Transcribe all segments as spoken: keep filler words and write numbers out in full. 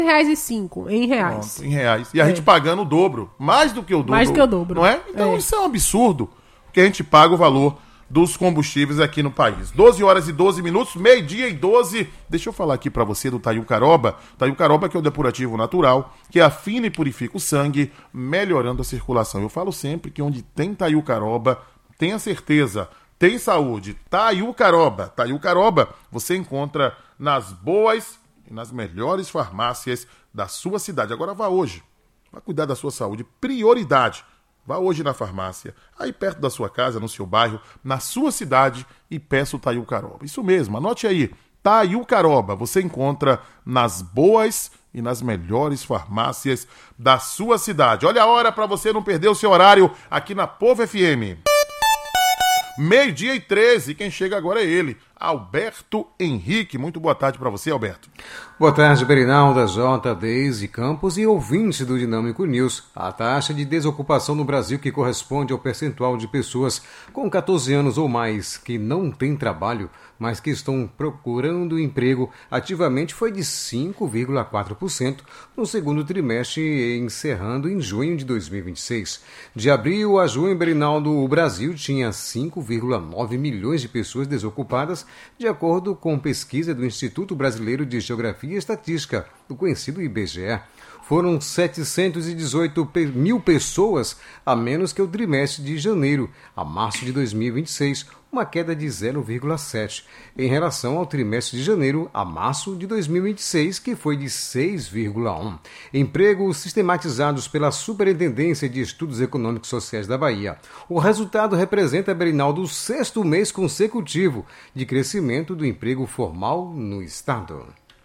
reais e cinco, em reais. Pronto, em reais. E a é. gente pagando o dobro, mais do que o dobro. Mais do que o dobro. Não é? Então é. isso é um absurdo, porque a gente paga o valor dos combustíveis aqui no país. doze horas e doze minutos, meio-dia e doze. Deixa eu falar aqui pra você do Taiú Caroba. Taiú Caroba, que é o depurativo natural, que afina e purifica o sangue, melhorando a circulação. Eu falo sempre que onde tem Taiú Caroba, tenha certeza, tem saúde. Taiú Caroba. Taiú Caroba você encontra nas boas e nas melhores farmácias da sua cidade. Agora vá hoje. Vá cuidar da sua saúde. Prioridade. Vá hoje na farmácia, aí perto da sua casa, no seu bairro, na sua cidade e peça o Taiú Caroba. Isso mesmo, anote aí. Taiú Caroba você encontra nas boas e nas melhores farmácias da sua cidade. Olha a hora para você não perder o seu horário aqui na Povo F M. Meio-dia e treze, quem chega agora é ele, Alberto Henrique. Muito boa tarde para você, Alberto. Boa tarde, Berinalda, J, Deise Campos e ouvintes do Dinâmico News. A taxa de desocupação no Brasil, que corresponde ao percentual de pessoas com catorze anos ou mais que não têm trabalho, mas que estão procurando emprego ativamente, foi de cinco vírgula quatro por cento no segundo trimestre, encerrando em junho de dois mil e vinte e seis. De abril a junho, Berinaldo, o Brasil tinha cinco vírgula nove milhões de pessoas desocupadas, de acordo com pesquisa do Instituto Brasileiro de Geografia e Estatística, do conhecido I B G E. Foram setecentos e dezoito mil pessoas a menos que o trimestre de janeiro a março de dois mil e vinte e seis, uma queda de zero vírgula sete, em relação ao trimestre de janeiro a março de dois mil e vinte e seis, que foi de seis vírgula um. Empregos sistematizados pela Superintendência de Estudos Econômicos e Sociais da Bahia. O resultado representa, Berinaldo, o sexto mês consecutivo de crescimento do emprego formal no Estado.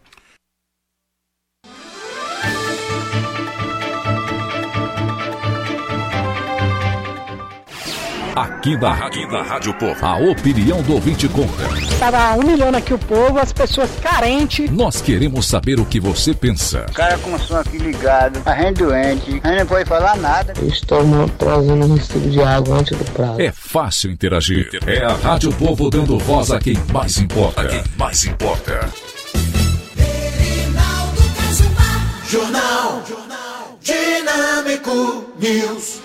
Aqui da Rádio, da Rádio Povo, a opinião do ouvinte conta. Estava humilhando aqui o povo, as pessoas carentes. Nós queremos saber o que você pensa. O cara com o som aqui ligado, a gente doente, a gente não pode falar nada. Estão trazendo um recibo de água antes do prazo. É fácil interagir. É a Rádio Povo dando voz a quem mais importa. A quem mais importa. Jornal, Jornal Dinâmico News.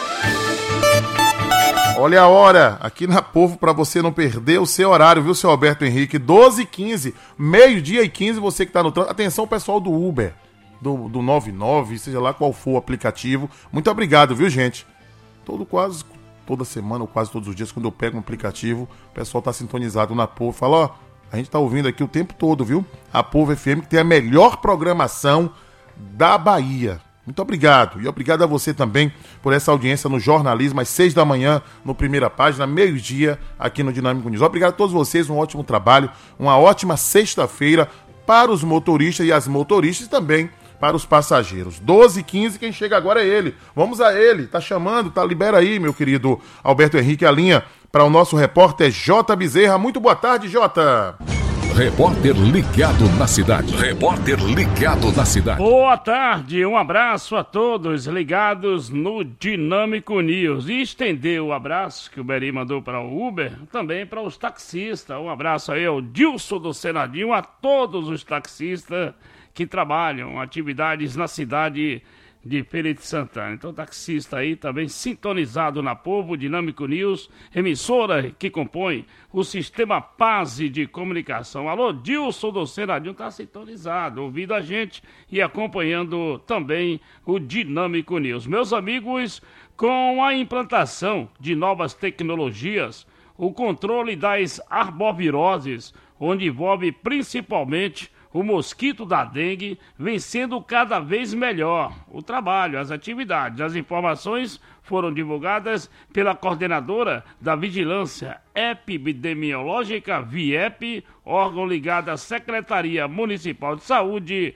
Olha a hora aqui na Povo para você não perder o seu horário, viu, seu Alberto Henrique? doze e quinze, meio-dia e quinze, você que está no trânsito. Atenção, pessoal do Uber, do, do noventa e nove, seja lá qual for o aplicativo. Muito obrigado, viu, gente? Todo quase, toda semana ou quase todos os dias, quando eu pego um aplicativo, o pessoal tá sintonizado na Povo. Fala, ó, a gente tá ouvindo aqui o tempo todo, viu? A Povo F M, que tem a melhor programação da Bahia. Muito obrigado. E obrigado a você também por essa audiência no jornalismo, às seis da manhã, no Primeira Página, meio-dia, aqui no Dinâmico News. Obrigado a todos vocês, um ótimo trabalho, uma ótima sexta-feira para os motoristas e as motoristas e também para os passageiros. doze e quinze, quem chega agora é ele. Vamos a ele. Tá chamando, tá? Libera aí, meu querido Alberto Henrique, a linha para o nosso repórter J. Bezerra. Muito boa tarde, Jota. Repórter ligado na cidade. Repórter ligado na cidade. Boa tarde, um abraço a todos ligados no Dinâmico News. E estender o abraço que o Beri mandou para o Uber, também para os taxistas. Um abraço aí ao Dilson do Senadinho, a todos os taxistas que trabalham atividades na cidade de Feira de Santana. Então, taxista aí também sintonizado na Povo, Dinâmico News, emissora que compõe o Sistema Pase de Comunicação. Alô, Dilson do Senadinho tá sintonizado, ouvindo a gente e acompanhando também o Dinâmico News. Meus amigos, com a implantação de novas tecnologias, o controle das arboviroses, onde envolve principalmente o mosquito da dengue, vem sendo cada vez melhor. O trabalho, as atividades, as informações foram divulgadas pela coordenadora da Vigilância Epidemiológica, VIEP, órgão ligado à Secretaria Municipal de Saúde,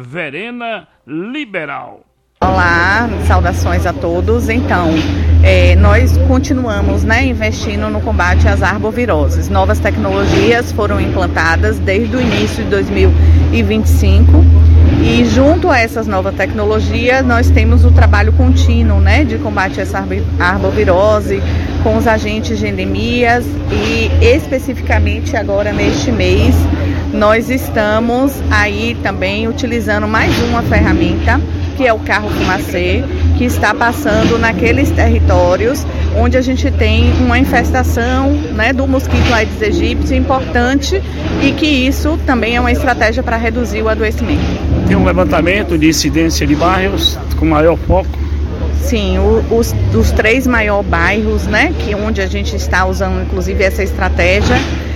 Verena Liberal. Olá, saudações a todos. Então, é, nós continuamos, né, investindo no combate às arboviroses. Novas tecnologias foram implantadas desde o início de dois mil e vinte e cinco e junto a essas novas tecnologias nós temos o trabalho contínuo, né, de combate a essa arbovirose com os agentes de endemias e especificamente agora neste mês nós estamos aí também utilizando mais uma ferramenta, que é o carro fumacê, que está passando naqueles territórios onde a gente tem uma infestação, né, do mosquito Aedes aegypti importante, e que isso também é uma estratégia para reduzir o adoecimento. Tem um levantamento de incidência de bairros com maior foco? Sim, o, os, os três maiores bairros, né, que onde a gente está usando inclusive essa estratégia,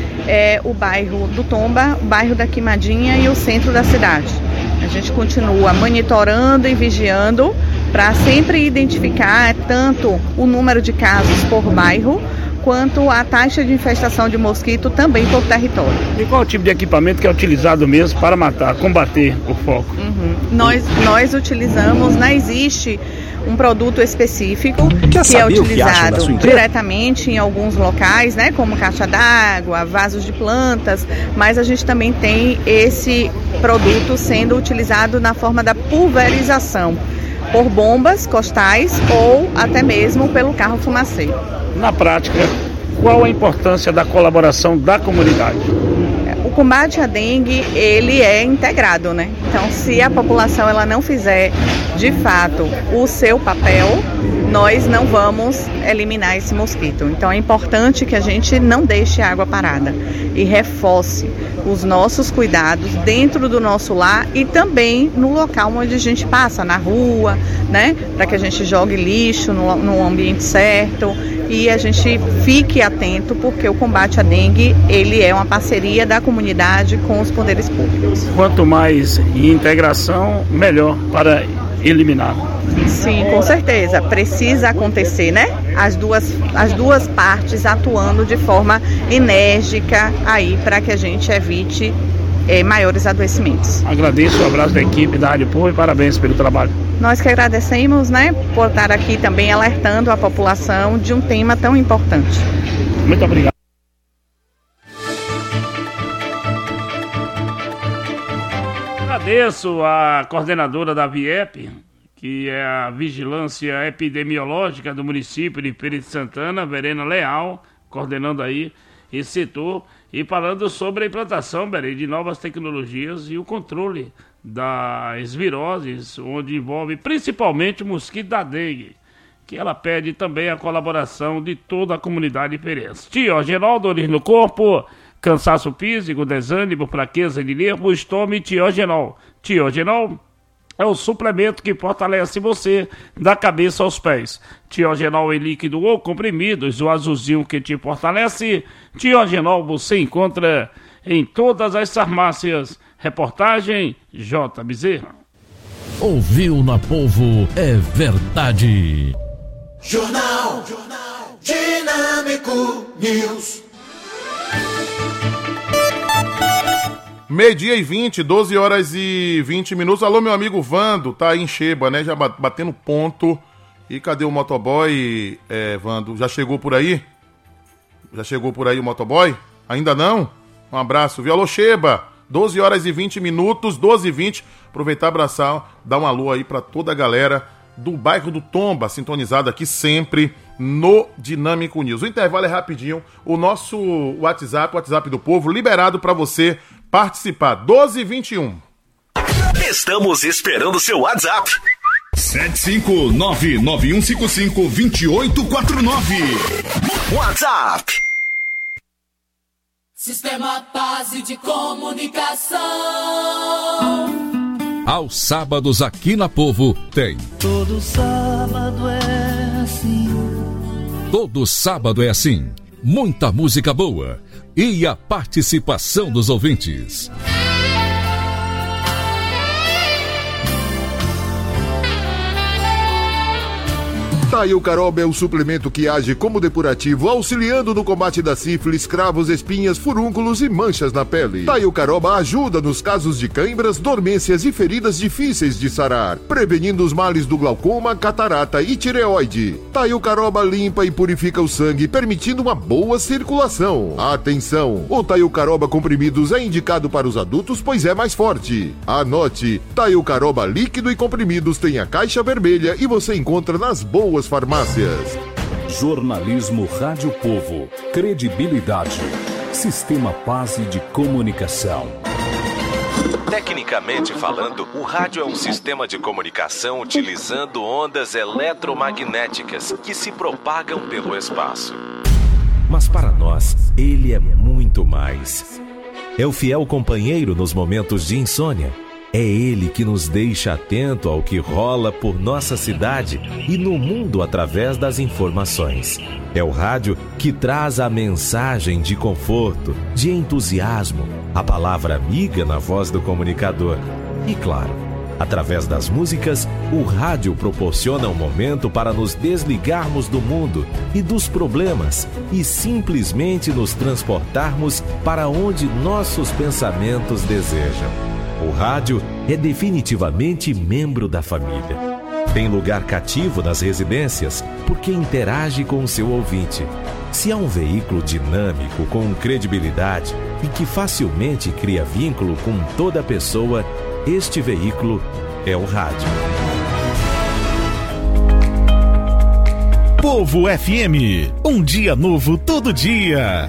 é o bairro do Tomba, o bairro da Quimadinha e o centro da cidade. A gente continua monitorando e vigiando para sempre identificar tanto o número de casos por bairro, quanto a taxa de infestação de mosquito também por território. E qual o tipo de equipamento que é utilizado mesmo para matar, combater o foco? Uhum. Nós, nós utilizamos, não existe um produto específico que é utilizado diretamente em alguns locais, né, como caixa d'água, vasos de plantas, mas a gente também tem esse produto sendo utilizado na forma da pulverização por bombas costais ou até mesmo pelo carro fumacê. Na prática, qual a importância da colaboração da comunidade? O combate à dengue, ele é integrado, né? Então, se a população ela não fizer, de fato, o seu papel, nós não vamos eliminar esse mosquito. Então, é importante que a gente não deixe a água parada e reforce os nossos cuidados dentro do nosso lar e também no local onde a gente passa, na rua, né? Para que a gente jogue lixo no, no ambiente certo e a gente fique atento, porque o combate à dengue, ele é uma parceria da comunidade com os poderes públicos. Quanto mais integração, melhor para eliminar. Sim, com certeza. Precisa acontecer, né? As duas, as duas partes atuando de forma enérgica aí para que a gente evite é, maiores adoecimentos. Agradeço o abraço da equipe da Rádio Povo e parabéns pelo trabalho. Nós que agradecemos, né, por estar aqui também alertando a população de um tema tão importante. Muito obrigado. Agradeço a coordenadora da VIEP, que é a Vigilância Epidemiológica do município de Feira de Santana, Verena Leal, coordenando aí esse setor e falando sobre a implantação, Berê, de novas tecnologias e o controle das viroses, onde envolve principalmente o mosquito da dengue, que ela pede também a colaboração de toda a comunidade feirense. Tio Geraldo, dores no corpo, cansaço físico, desânimo, fraqueza de nervo, tome Tiogenol. Tiogenol é o suplemento que fortalece você da cabeça aos pés. Tiogenol em líquido ou comprimidos, o azulzinho que te fortalece. Tiogenol você encontra em todas as farmácias. Reportagem J. Bezerra. Ouviu na Povo é verdade. Jornal, Jornal Dinâmico News. Meio-dia e vinte, doze horas e vinte minutos. Alô, meu amigo Vando, tá aí em Cheba, né? Já batendo ponto. E cadê o motoboy, é, Vando? Já chegou por aí? Já chegou por aí o motoboy? Ainda não? Um abraço, viu? Alô, Cheba, doze horas e vinte minutos, doze e vinte. Aproveitar, abraçar, dar um alô aí pra toda a galera do bairro do Tomba, sintonizado aqui sempre no Dinâmico News. O intervalo é rapidinho. O nosso WhatsApp, o WhatsApp do povo, liberado pra você participar. doze e vinte e um. Estamos esperando seu WhatsApp. sete cinco nove nove um cinco cinco dois oito quatro nove. WhatsApp. Sistema Base de Comunicação. Aos sábados aqui na Povo tem. Todo sábado é assim. Todo sábado é assim. Muita música boa e a participação dos ouvintes. Taio Caroba é o suplemento que age como depurativo, auxiliando no combate da sífilis, cravos, espinhas, furúnculos e manchas na pele. Taio Caroba ajuda nos casos de cãibras, dormências e feridas difíceis de sarar, prevenindo os males do glaucoma, catarata e tireoide. Taio Caroba limpa e purifica o sangue, permitindo uma boa circulação. Atenção! O Taio Caroba comprimidos é indicado para os adultos, pois é mais forte. Anote! Taio Caroba líquido e comprimidos tem a caixa vermelha e você encontra nas boas farmácias. Jornalismo Rádio Povo. Credibilidade. Sistema Base de Comunicação. Tecnicamente falando, o rádio é um sistema de comunicação utilizando ondas eletromagnéticas que se propagam pelo espaço. Mas para nós, ele é muito mais. É o fiel companheiro nos momentos de insônia. É ele que nos deixa atento ao que rola por nossa cidade e no mundo através das informações. É o rádio que traz a mensagem de conforto, de entusiasmo, a palavra amiga na voz do comunicador. E claro, através das músicas, o rádio proporciona um momento para nos desligarmos do mundo e dos problemas e simplesmente nos transportarmos para onde nossos pensamentos desejam. O rádio é definitivamente membro da família. Tem lugar cativo nas residências porque interage com o seu ouvinte. Se há um veículo dinâmico, com credibilidade e que facilmente cria vínculo com toda pessoa, este veículo é o rádio. Povo F M, um dia novo todo dia.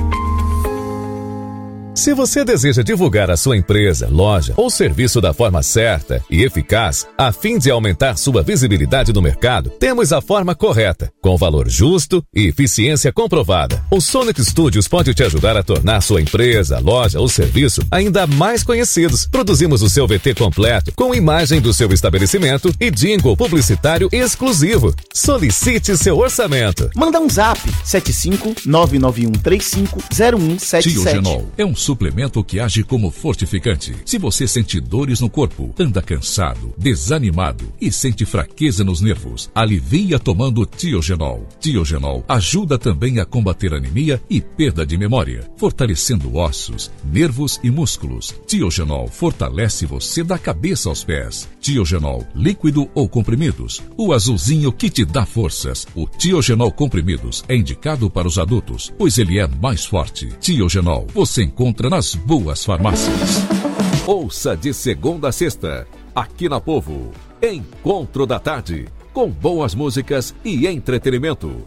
Se você deseja divulgar a sua empresa, loja ou serviço da forma certa e eficaz, a fim de aumentar sua visibilidade no mercado, temos a forma correta, com valor justo e eficiência comprovada. O Sonic Studios pode te ajudar a tornar sua empresa, loja ou serviço ainda mais conhecidos. Produzimos o seu V T completo, com imagem do seu estabelecimento e jingle publicitário exclusivo. Solicite seu orçamento. Manda um zap, sete cinco nove nove um três cinco zero um sete sete. Tiogenol é um suplemento que age como fortificante. Se você sente dores no corpo, anda cansado, desanimado e sente fraqueza nos nervos, alivia tomando Tiogenol. Tiogenol ajuda também a combater anemia e perda de memória, fortalecendo ossos, nervos e músculos. Tiogenol fortalece você da cabeça aos pés. Tiogenol, líquido ou comprimidos, o azulzinho que te dá forças. O Tiogenol comprimidos é indicado para os adultos, pois ele é mais forte. Tiogenol, você encontra nas boas farmácias. Ouça de segunda a sexta, aqui na Povo, Encontro da Tarde, com boas músicas e entretenimento.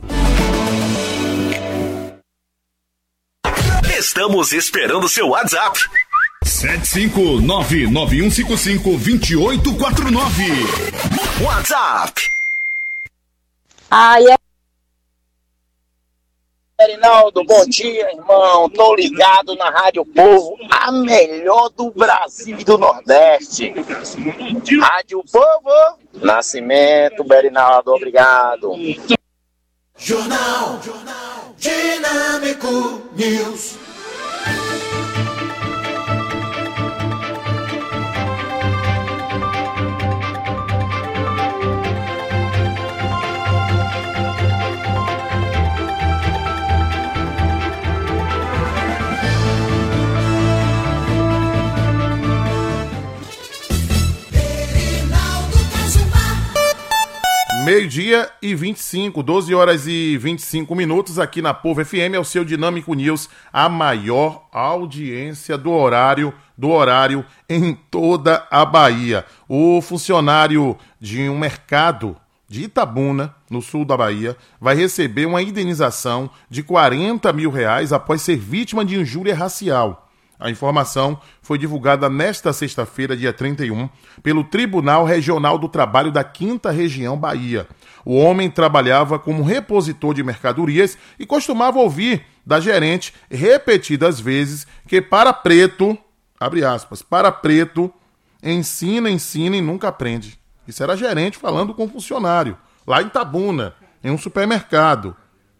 Estamos esperando seu WhatsApp. sete cinco nove nove um cinco cinco dois oito quatro nove. WhatsApp. Ai, é... Reinaldo, bom dia, irmão. Tô ligado na Rádio Povo, a melhor do Brasil e do Nordeste. Rádio Povo, Nascimento, Berinaldo, obrigado. Jornal, Jornal Dinâmico News. Meio-dia e vinte e cinco, doze horas e vinte e cinco minutos aqui na Povo F M, é o seu Dinâmico News, a maior audiência do horário, do horário em toda a Bahia. O funcionário de um mercado de Itabuna, no sul da Bahia, vai receber uma indenização de quarenta mil reais após ser vítima de injúria racial. A informação foi divulgada nesta sexta-feira, dia trinta e um, pelo Tribunal Regional do Trabalho da quinta Região Bahia. O homem trabalhava como repositor de mercadorias e costumava ouvir da gerente repetidas vezes que para preto, abre aspas, para preto, ensina, ensina e nunca aprende. Isso era a gerente falando com o funcionário, lá em Itabuna, em um supermercado.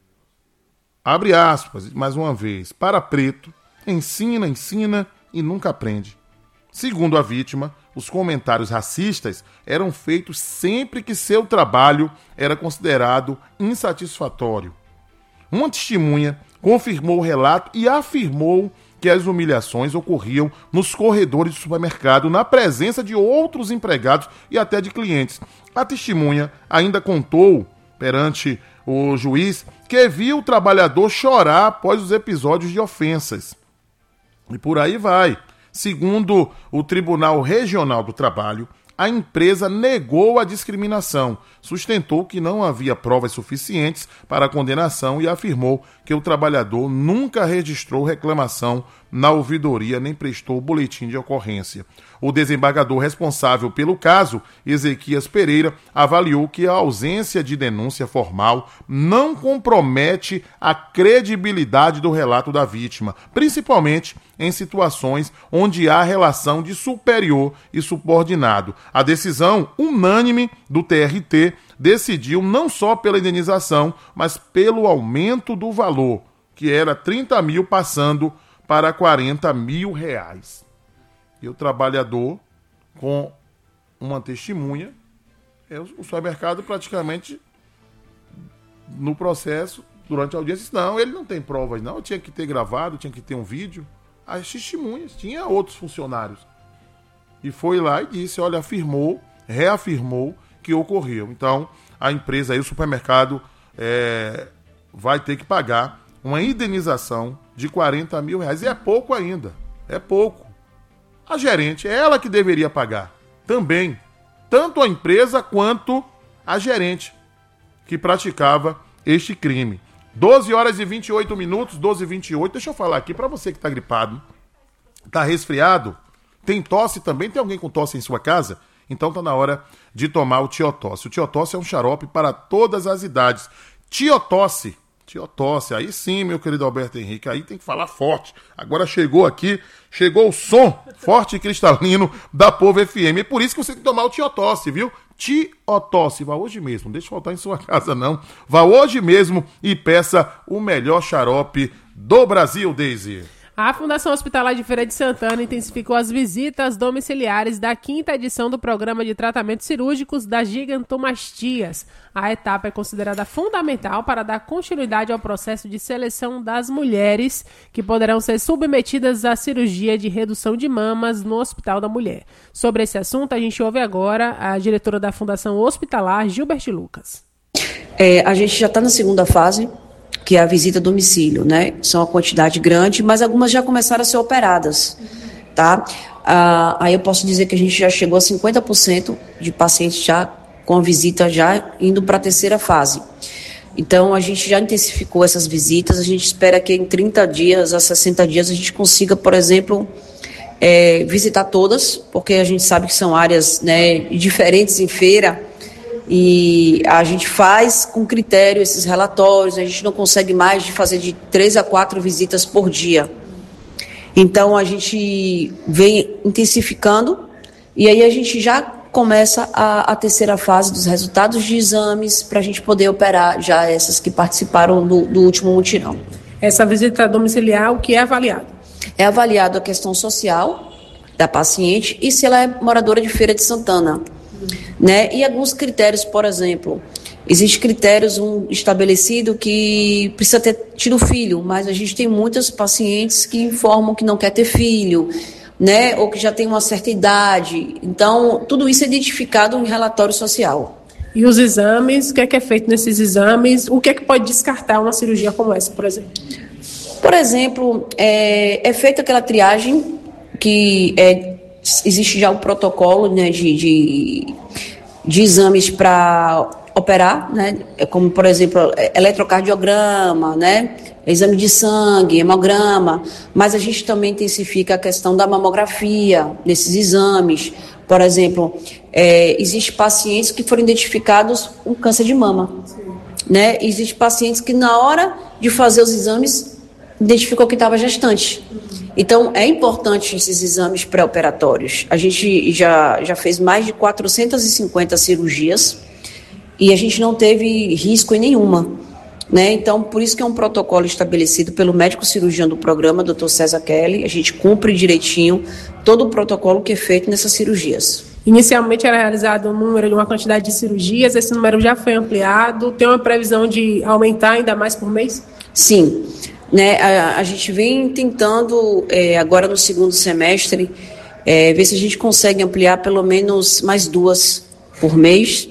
Abre aspas, mais uma vez, para preto, ensina, ensina e nunca aprende. Segundo a vítima, os comentários racistas eram feitos sempre que seu trabalho era considerado insatisfatório. Uma testemunha confirmou o relato e afirmou que as humilhações ocorriam nos corredores do supermercado, na presença de outros empregados e até de clientes. A testemunha ainda contou perante o juiz que viu o trabalhador chorar após os episódios de ofensas. E por aí vai. Segundo o Tribunal Regional do Trabalho, a empresa negou a discriminação, sustentou que não havia provas suficientes para a condenação e afirmou que o trabalhador nunca registrou reclamação na ouvidoria nem prestou boletim de ocorrência. O desembargador responsável pelo caso, Ezequias Pereira, avaliou que a ausência de denúncia formal não compromete a credibilidade do relato da vítima, principalmente em situações onde há relação de superior e subordinado. A decisão unânime do T R T decidiu não só pela indenização, mas pelo aumento do valor, que era trinta mil, passando para quarenta mil reais. E o trabalhador, com uma testemunha, é o supermercado praticamente no processo, durante a audiência, disse, não, ele não tem provas, não, tinha que ter gravado, tinha que ter um vídeo. As testemunhas, tinha outros funcionários. E foi lá e disse, olha, afirmou, reafirmou que ocorreu. Então, a empresa aí, o supermercado, é, vai ter que pagar uma indenização de quarenta mil reais. E é pouco ainda, é pouco. A gerente, é ela que deveria pagar também, tanto a empresa quanto a gerente que praticava este crime. doze horas e vinte e oito minutos, doze e vinte e oito. Deixa eu falar aqui para você que está gripado, está resfriado, tem tosse também, tem alguém com tosse em sua casa? Então tá na hora de tomar o Tiotosse. O Tiotosse é um xarope para todas as idades. Tiotosse. Tiotosse, aí sim, meu querido Alberto Henrique, aí tem que falar forte. Agora chegou aqui, chegou o som forte e cristalino da Povo F M. É por isso que você tem que tomar o Tiotosse, viu? Tiotosse, vá hoje mesmo, não deixe faltar em sua casa não. Vá hoje mesmo e peça o melhor xarope do Brasil, Deise. A Fundação Hospitalar de Feira de Santana intensificou as visitas domiciliares da quinta edição do Programa de Tratamentos Cirúrgicos das Gigantomastias. A etapa é considerada fundamental para dar continuidade ao processo de seleção das mulheres que poderão ser submetidas à cirurgia de redução de mamas no Hospital da Mulher. Sobre esse assunto, a gente ouve agora a diretora da Fundação Hospitalar, Gilbert Lucas. É, a gente já está na segunda fase, que é a visita a domicílio, né? São uma quantidade grande, mas algumas já começaram a ser operadas, tá? Ah, aí eu posso dizer que a gente já chegou a cinquenta por cento de pacientes já com a visita já indo para a terceira fase. Então, a gente já intensificou essas visitas, a gente espera que em trinta dias a sessenta dias a gente consiga, por exemplo, é, visitar todas, porque a gente sabe que são áreas, né, diferentes em feira, e a gente faz com critério esses relatórios, a gente não consegue mais de fazer de três a quatro visitas por dia. Então, a gente vem intensificando e aí a gente já começa a, a terceira fase dos resultados de exames para a gente poder operar já essas que participaram do, do último mutirão. Essa visita domiciliar, o que é avaliado? É avaliado a questão social da paciente e se ela é moradora de Feira de Santana. Né? E alguns critérios, por exemplo, existe critérios um, estabelecido que precisa ter tido filho, mas a gente tem muitas pacientes que informam que não quer ter filho, né? Ou que já tem uma certa idade. Então, tudo isso é identificado em relatório social. E os exames, o que é que é feito nesses exames? O que é que pode descartar uma cirurgia como essa, por exemplo? Por exemplo, é, é feita aquela triagem que é, existe já o protocolo, né, de, de, de exames para operar, né, como, por exemplo, eletrocardiograma, né, exame de sangue, hemograma, mas a gente também intensifica a questão da mamografia nesses exames. Por exemplo, é, existe pacientes que foram identificados com câncer de mama, né, existe pacientes que na hora de fazer os exames identificou que estava gestante. Então, é importante esses exames pré-operatórios. A gente já, já fez mais de quatrocentas e cinquenta cirurgias e a gente não teve risco em nenhuma, né? Então, por isso que é um protocolo estabelecido pelo médico cirurgião do programa, doutor César Kelly. A gente cumpre direitinho todo o protocolo que é feito nessas cirurgias. Inicialmente era realizado um número de uma quantidade de cirurgias, esse número já foi ampliado. Tem uma previsão de aumentar ainda mais por mês? Sim. Né, a, a gente vem tentando, é, agora no segundo semestre, é, ver se a gente consegue ampliar pelo menos mais duas por mês,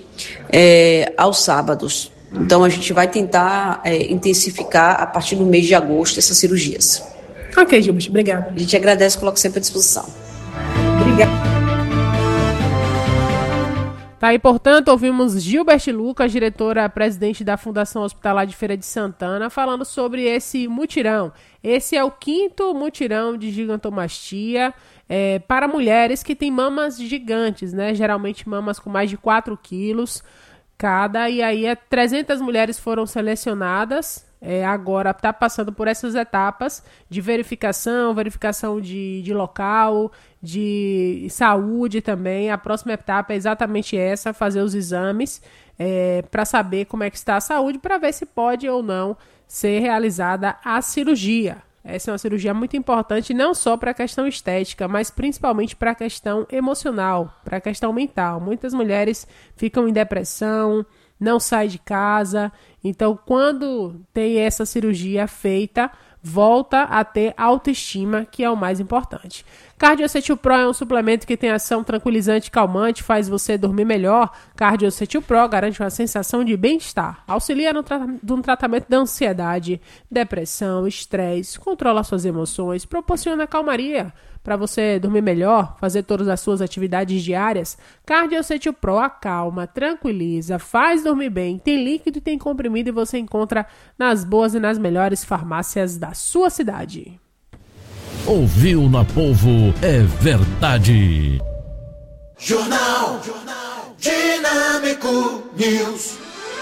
é, aos sábados. Então, a gente vai tentar é, intensificar a partir do mês de agosto essas cirurgias. Ok, Gilbert, obrigada. A gente agradece e coloca sempre à disposição. Obrigada. Tá aí, portanto, ouvimos Gilbert Lucas, diretora-presidente da Fundação Hospitalar de Feira de Santana, falando sobre esse mutirão. Esse é o quinto mutirão de gigantomastia é, para mulheres que têm mamas gigantes, né? Geralmente mamas com mais de quatro quilos cada, e aí é, trezentas mulheres foram selecionadas. É, agora está passando por essas etapas de verificação, verificação de, de local, de saúde também. A próxima etapa é exatamente essa, fazer os exames é, para saber como é que está a saúde, para ver se pode ou não ser realizada a cirurgia. Essa é uma cirurgia muito importante, não só para a questão estética, mas principalmente para a questão emocional, para a questão mental. Muitas mulheres ficam em depressão, não saem de casa. Então, quando tem essa cirurgia feita, volta a ter autoestima, que é o mais importante. Cardiocetil Pro é um suplemento que tem ação tranquilizante e calmante, faz você dormir melhor. Cardiocetil Pro garante uma sensação de bem-estar, auxilia no, tra- no tratamento da ansiedade, depressão, estresse, controla suas emoções, proporciona calmaria para você dormir melhor, fazer todas as suas atividades diárias. Cardiocetil Pro acalma, tranquiliza, faz dormir bem, tem líquido e tem comprimido, e você encontra nas boas e nas melhores farmácias da sua cidade. Ouviu na Povo, é verdade. Jornal, Jornal Dinâmico News.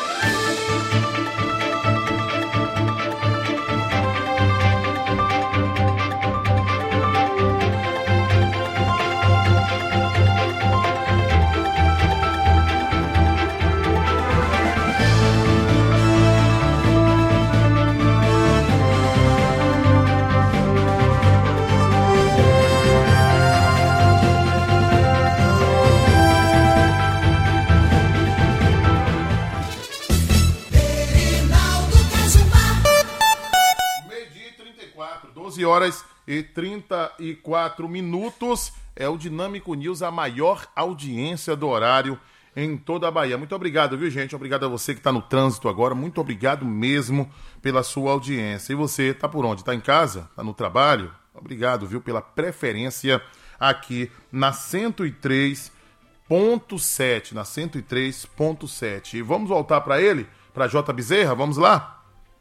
doze horas e trinta e quatro minutos. É o Dinâmico News, a maior audiência do horário em toda a Bahia. Muito obrigado, viu, gente? Obrigado a você que está no trânsito agora. Muito obrigado mesmo pela sua audiência. E você está por onde? Está em casa? Está no trabalho? Obrigado, viu, pela preferência aqui na cento e três ponto sete. Na cento e três ponto sete. E vamos voltar para ele, para J. Bezerra? Vamos lá?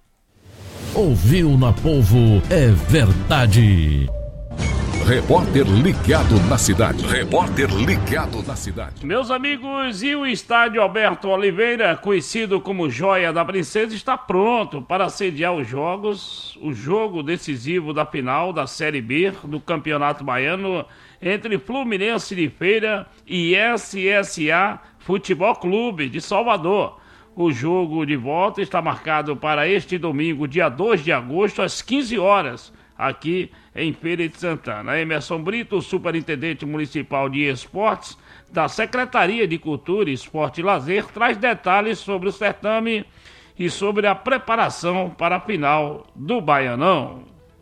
Ouviu na Povo, é verdade. Repórter ligado na cidade. Repórter ligado na cidade. Meus amigos, e o estádio Alberto Oliveira, conhecido como Joia da Princesa, está pronto para sediar os jogos, o jogo decisivo da final da Série B do Campeonato Baiano entre Fluminense de Feira e S S A Futebol Clube de Salvador. O jogo de volta está marcado para este domingo, dia dois de agosto, às quinze horas, aqui em Feira de Santana. Emerson Brito, superintendente municipal de esportes da Secretaria de Cultura, Esporte e Lazer, traz detalhes sobre o certame e sobre a preparação para a final do Baianão.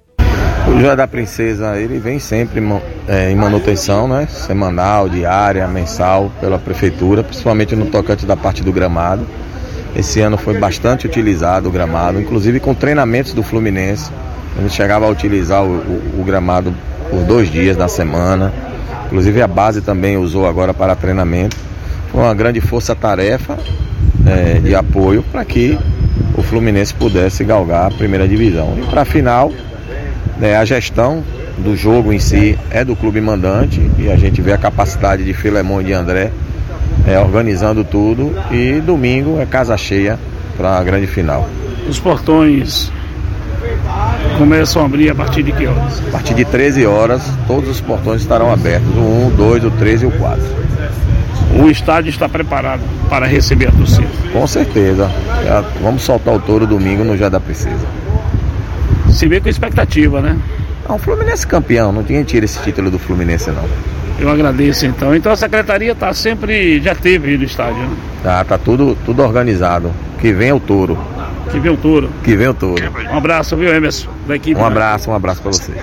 O Joia da Princesa, ele vem sempre é, em manutenção, né? Semanal, diária, mensal, pela prefeitura, principalmente no tocante da parte do gramado. Esse ano foi bastante utilizado o gramado, inclusive com treinamentos do Fluminense. A gente chegava a utilizar o, o, o gramado por dois dias na semana. Inclusive a base também usou agora para treinamento. Foi uma grande força-tarefa é, de apoio para que o Fluminense pudesse galgar a primeira divisão. E para a final, né, a gestão do jogo em si é do clube mandante, e a gente vê a capacidade de Filemon e de André É, organizando tudo, e domingo é casa cheia para a grande final. Os portões começam a abrir a partir de que horas? A partir de treze horas, todos os portões estarão abertos, o um, o dois, o três e o quatro. O estádio está preparado para receber a torcida? Com certeza. Já vamos soltar o touro domingo no Joia da Princesa. Se vê com expectativa, né? Não, o Fluminense campeão, não ninguém tira esse título do Fluminense, não. Eu agradeço, então. Então a secretaria está sempre, já teve aí no estádio, né? Tá, tá tudo, tudo organizado. Que vem o touro. Que vem o touro. Que vem o touro. Um abraço, viu, Emerson? Da equipe, um abraço, um abraço para você.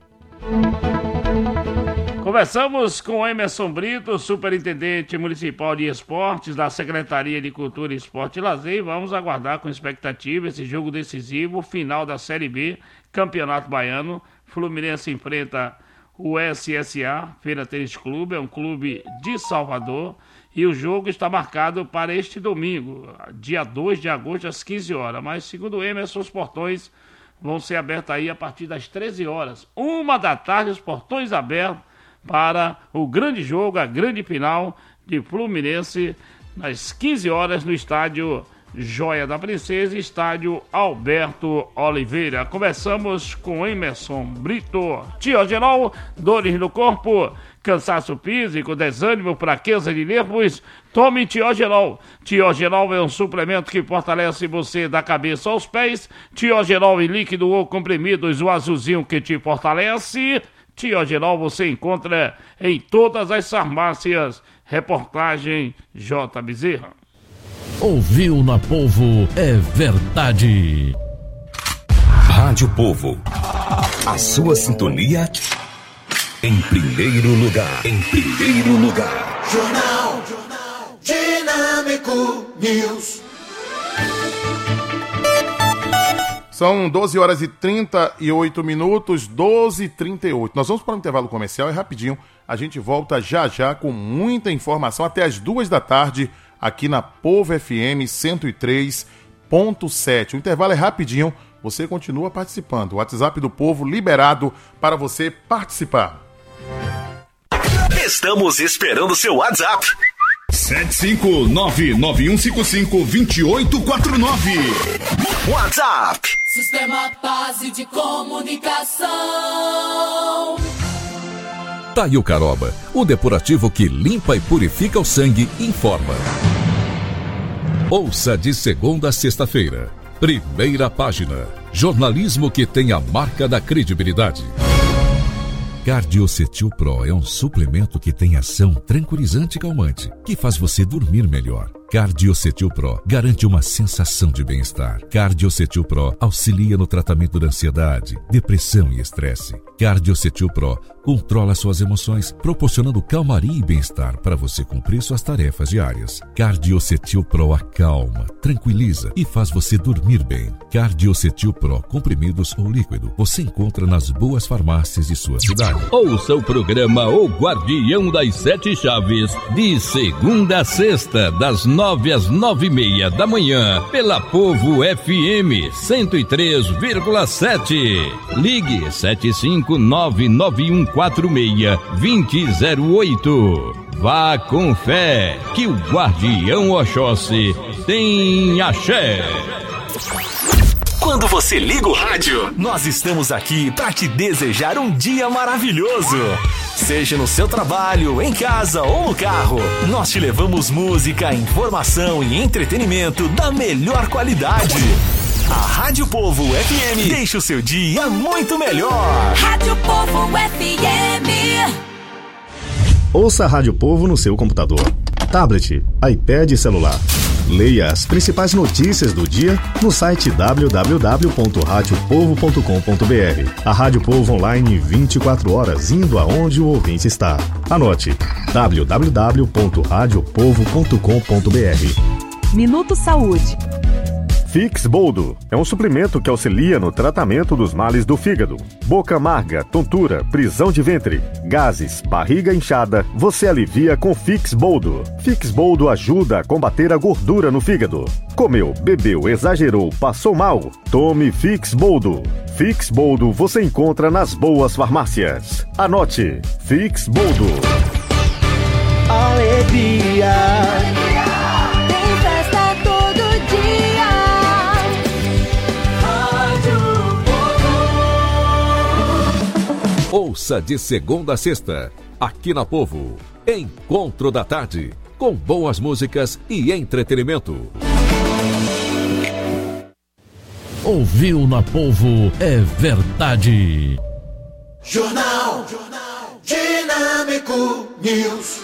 Conversamos com Emerson Brito, superintendente municipal de esportes da Secretaria de Cultura, Esporte e Lazer, e vamos aguardar com expectativa esse jogo decisivo, final da Série B, Campeonato Baiano. Fluminense enfrenta o S S A, Feira Tênis Clube, é um clube de Salvador, e o jogo está marcado para este domingo, dia dois de agosto, às quinze horas. Mas, segundo o Emerson, os portões vão ser abertos aí a partir das treze horas. Uma da tarde, os portões abertos para o grande jogo, a grande final de Fluminense, às quinze horas, no estádio Joia da Princesa, estádio Alberto Oliveira. Começamos com Emerson Brito. Tiogenol, dores no corpo, cansaço físico, desânimo, fraqueza de nervos, tome Tiogenol. Tiogenol é um suplemento que fortalece você da cabeça aos pés. Tiogenol em líquido ou comprimidos, o azulzinho que te fortalece. Tiogenol você encontra em todas as farmácias. Reportagem J. Bezerra. Ouviu na Polvo é verdade. Rádio Polvo. A sua sintonia em primeiro lugar. Em primeiro lugar. Jornal, Jornal Dinâmico News. São doze horas e trinta e oito minutos, doze e trinta e oito. Nós vamos para um intervalo comercial e rapidinho a gente volta já já com muita informação até as duas da tarde aqui na Polvo F M cento e três ponto sete. O intervalo é rapidinho, você continua participando. O WhatsApp do Polvo liberado para você participar. Estamos esperando seu WhatsApp. sete cinco nove nove um cinco cinco dois oito quatro nove. WhatsApp. Sistema Base de Comunicação. Taio Caroba, o depurativo que limpa e purifica o sangue, informa. Ouça de segunda a sexta-feira. Primeira página. Jornalismo que tem a marca da credibilidade. Cardiocetil Pro é um suplemento que tem ação tranquilizante e calmante, que faz você dormir melhor. Cardiocetil Pro garante uma sensação de bem-estar. Cardiocetil Pro auxilia no tratamento da ansiedade, depressão e estresse. Cardiocetil Pro controla suas emoções, proporcionando calmaria e bem-estar para você cumprir suas tarefas diárias. Cardiocetil Pro acalma, tranquiliza e faz você dormir bem. Cardiocetil Pro, comprimidos ou líquido, você encontra nas boas farmácias de sua cidade. Ouça o programa O Guardião das Sete Chaves, de segunda a sexta, das nove às nove e meia da manhã, pela Polvo F M cento e três vírgula sete. Ligue sete cinco nove nove um quatro seis dois zero zero oito. Vá com fé, que o Guardião Oxóssi tem axé. Quando você liga o rádio, nós estamos aqui para te desejar um dia maravilhoso. Seja no seu trabalho, em casa ou no carro, nós te levamos música, informação e entretenimento da melhor qualidade. A Rádio Polvo F M deixa o seu dia muito melhor. Rádio Polvo F M. Ouça a Rádio Polvo no seu computador, tablet, iPad e celular. Leia as principais notícias do dia no site w w w ponto rádio polvo ponto com ponto b r. A Rádio Polvo online vinte e quatro horas, indo aonde o ouvinte está. Anote: w w w ponto rádio polvo ponto com ponto b r. Minuto Saúde. Fix Boldo é um suplemento que auxilia no tratamento dos males do fígado. Boca amarga, tontura, prisão de ventre, gases, barriga inchada, você alivia com Fix Boldo. Fix Boldo ajuda a combater a gordura no fígado. Comeu, bebeu, exagerou, passou mal? Tome Fix Boldo. Fix Boldo você encontra nas boas farmácias. Anote: Fix Boldo. Alegria. Ouça de segunda a sexta, aqui na Polvo, Encontro da Tarde, com boas músicas e entretenimento. Ouviu na Polvo é verdade. Jornal, Jornal Dinâmico News.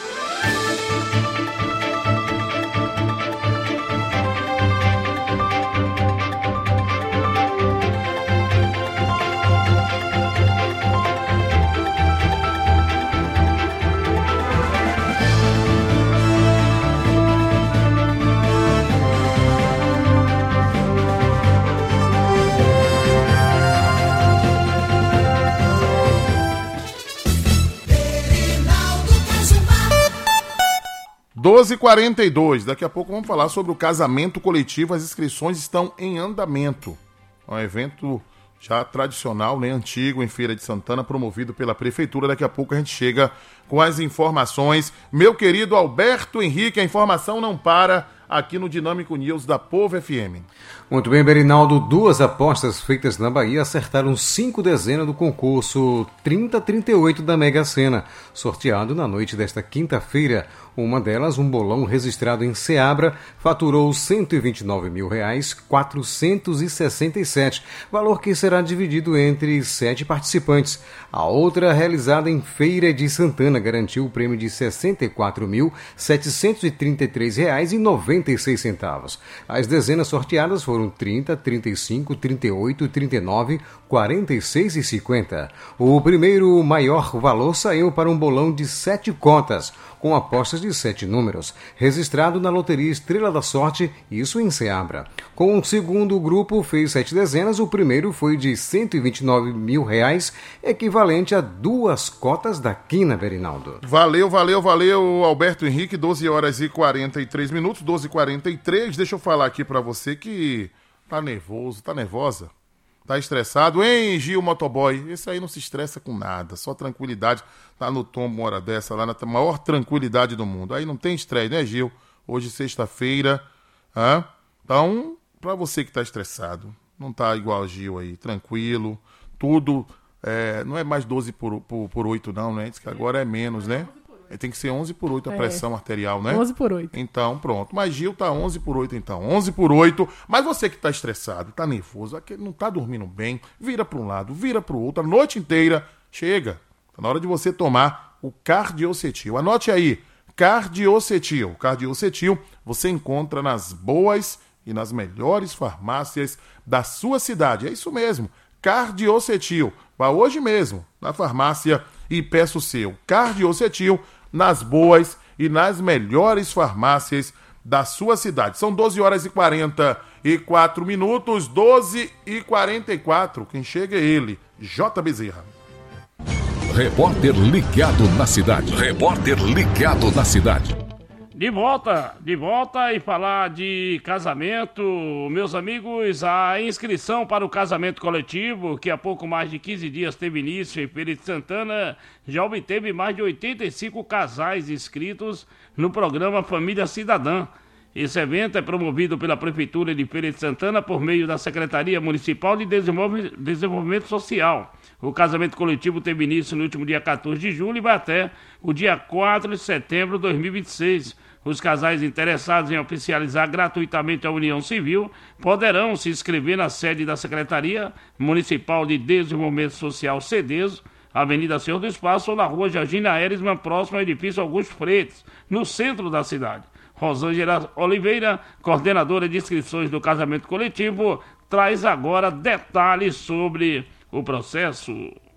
doze e quarenta e dois, daqui a pouco vamos falar sobre o casamento coletivo, as inscrições estão em andamento. É um evento já tradicional, né, antigo, em Feira de Santana, promovido pela Prefeitura. Daqui a pouco a gente chega com as informações. Meu querido Alberto Henrique, a informação não para aqui no Dinâmico News da Povo F M. Muito bem, Berinaldo. Duas apostas feitas na Bahia acertaram cinco dezenas do concurso trinta trinta e oito da Mega Sena, sorteado na noite desta quinta-feira. Uma delas, um bolão registrado em Ceabra, faturou cento e vinte e nove mil reais, quatrocentos e sessenta e sete, valor que será dividido entre sete participantes. A outra, realizada em Feira de Santana, garantiu o prêmio de sessenta e quatro mil, setecentos e trinta e três reais e noventa e seis centavos. As dezenas sorteadas foram trinta, trinta e cinco, trinta e oito, trinta e nove, quarenta e seis e cinquenta. O primeiro maior valor saiu para um bolão de sete cotas, com apostas de sete números, registrado na Loteria Estrela da Sorte, isso em Ceabra. Com o segundo grupo fez sete dezenas, o primeiro foi de cento e vinte e nove mil reais, equivalente a duas cotas da quina, Berinaldo. Valeu, valeu, valeu, Alberto Henrique, doze horas e quarenta e três minutos, doze e quarenta e três. Deixa eu falar aqui pra você que tá nervoso, tá nervosa? Tá estressado, hein, Gil Motoboy? Esse aí não se estressa com nada, só tranquilidade. Tá no tombo uma hora dessa, lá na maior tranquilidade do mundo. Aí não tem estresse, né, Gil? Hoje, sexta-feira. Hã? Então, pra você que tá estressado, não tá igual a Gil aí, tranquilo, tudo. É, não é mais doze por, por, por oito, não, né? Diz que agora é menos, né? Tem que ser onze por oito a É. pressão arterial, né? onze por oito. Então, pronto. Mas Gil tá onze por oito, então. onze por oito. Mas você que tá estressado, tá nervoso, aquele não tá dormindo bem, vira para um lado, vira para o outro, a noite inteira, chega. Tá na hora de você tomar o Cardiocetil. Anote aí, Cardiocetil. Cardiocetil você encontra nas boas e nas melhores farmácias da sua cidade. É isso mesmo, Cardiocetil. Vá hoje mesmo na farmácia e peça o seu Cardiocetil nas boas e nas melhores farmácias da sua cidade. São doze horas e quarenta e quatro minutos, doze e quarenta e quatro. Quem chega é ele, J. Bezerra. Repórter ligado na cidade. Repórter ligado na cidade. De volta, de volta e falar de casamento. Meus amigos, a inscrição para o casamento coletivo, que há pouco mais de quinze dias teve início em Feira de Santana, já obteve mais de oitenta e cinco casais inscritos no programa Família Cidadã. Esse evento é promovido pela Prefeitura de Feira de Santana por meio da Secretaria Municipal de Desenvolve- Desenvolvimento Social. O casamento coletivo teve início no último dia quatorze de julho e vai até o dia quatro de setembro de dois mil e vinte e seis. Os casais interessados em oficializar gratuitamente a união civil poderão se inscrever na sede da Secretaria Municipal de Desenvolvimento Social, CEDESO, Avenida Senhor do Espaço, ou na rua Georgina Erisman, próximo ao edifício Augusto Freitas, no centro da cidade. Rosângela Oliveira, coordenadora de inscrições do casamento coletivo, traz agora detalhes sobre o processo.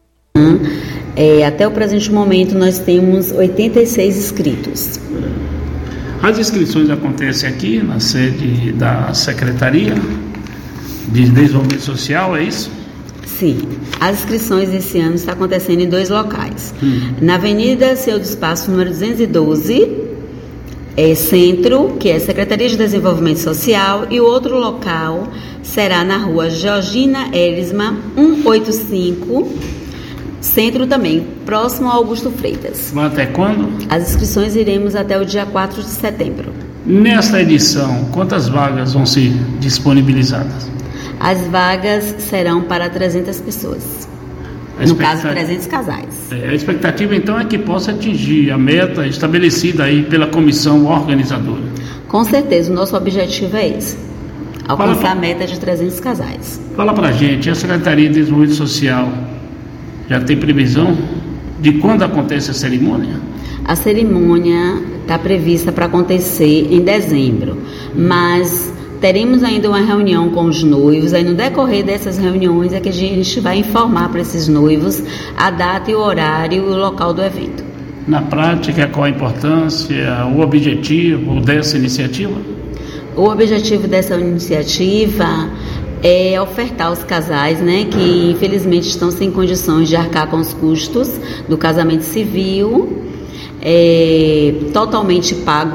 É, até o presente momento nós temos oitenta e seis inscritos. As inscrições acontecem aqui na sede da Secretaria de Desenvolvimento Social, é isso? Sim, as inscrições esse ano estão acontecendo em dois locais. Hum. Na Avenida Senhor do Espaço, número duzentos e doze, é, Centro, que é Secretaria de Desenvolvimento Social, e o outro local será na rua Georgina Erisman, cento e oitenta e cinco, Centro também, próximo ao Augusto Freitas. Vai até quando? As inscrições iremos até o dia quatro de setembro. Nesta edição, quantas vagas vão ser disponibilizadas? As vagas serão para trezentas pessoas. A no caso, trezentos casais. É, a expectativa, então, é que possa atingir a meta estabelecida aí pela comissão organizadora. Com certeza, o nosso objetivo é esse. Alcançar Fala, a meta de trezentos casais. Fala pra gente, a Secretaria de Desenvolvimento Social já tem previsão de quando acontece a cerimônia? A cerimônia está prevista para acontecer em dezembro, mas teremos ainda uma reunião com os noivos. Aí no decorrer dessas reuniões é que a gente vai informar para esses noivos a data e o horário e o local do evento. Na prática, qual a importância, o objetivo dessa iniciativa? O objetivo dessa iniciativa é ofertar aos casais, né, que infelizmente estão sem condições de arcar com os custos do casamento civil, é, totalmente pago,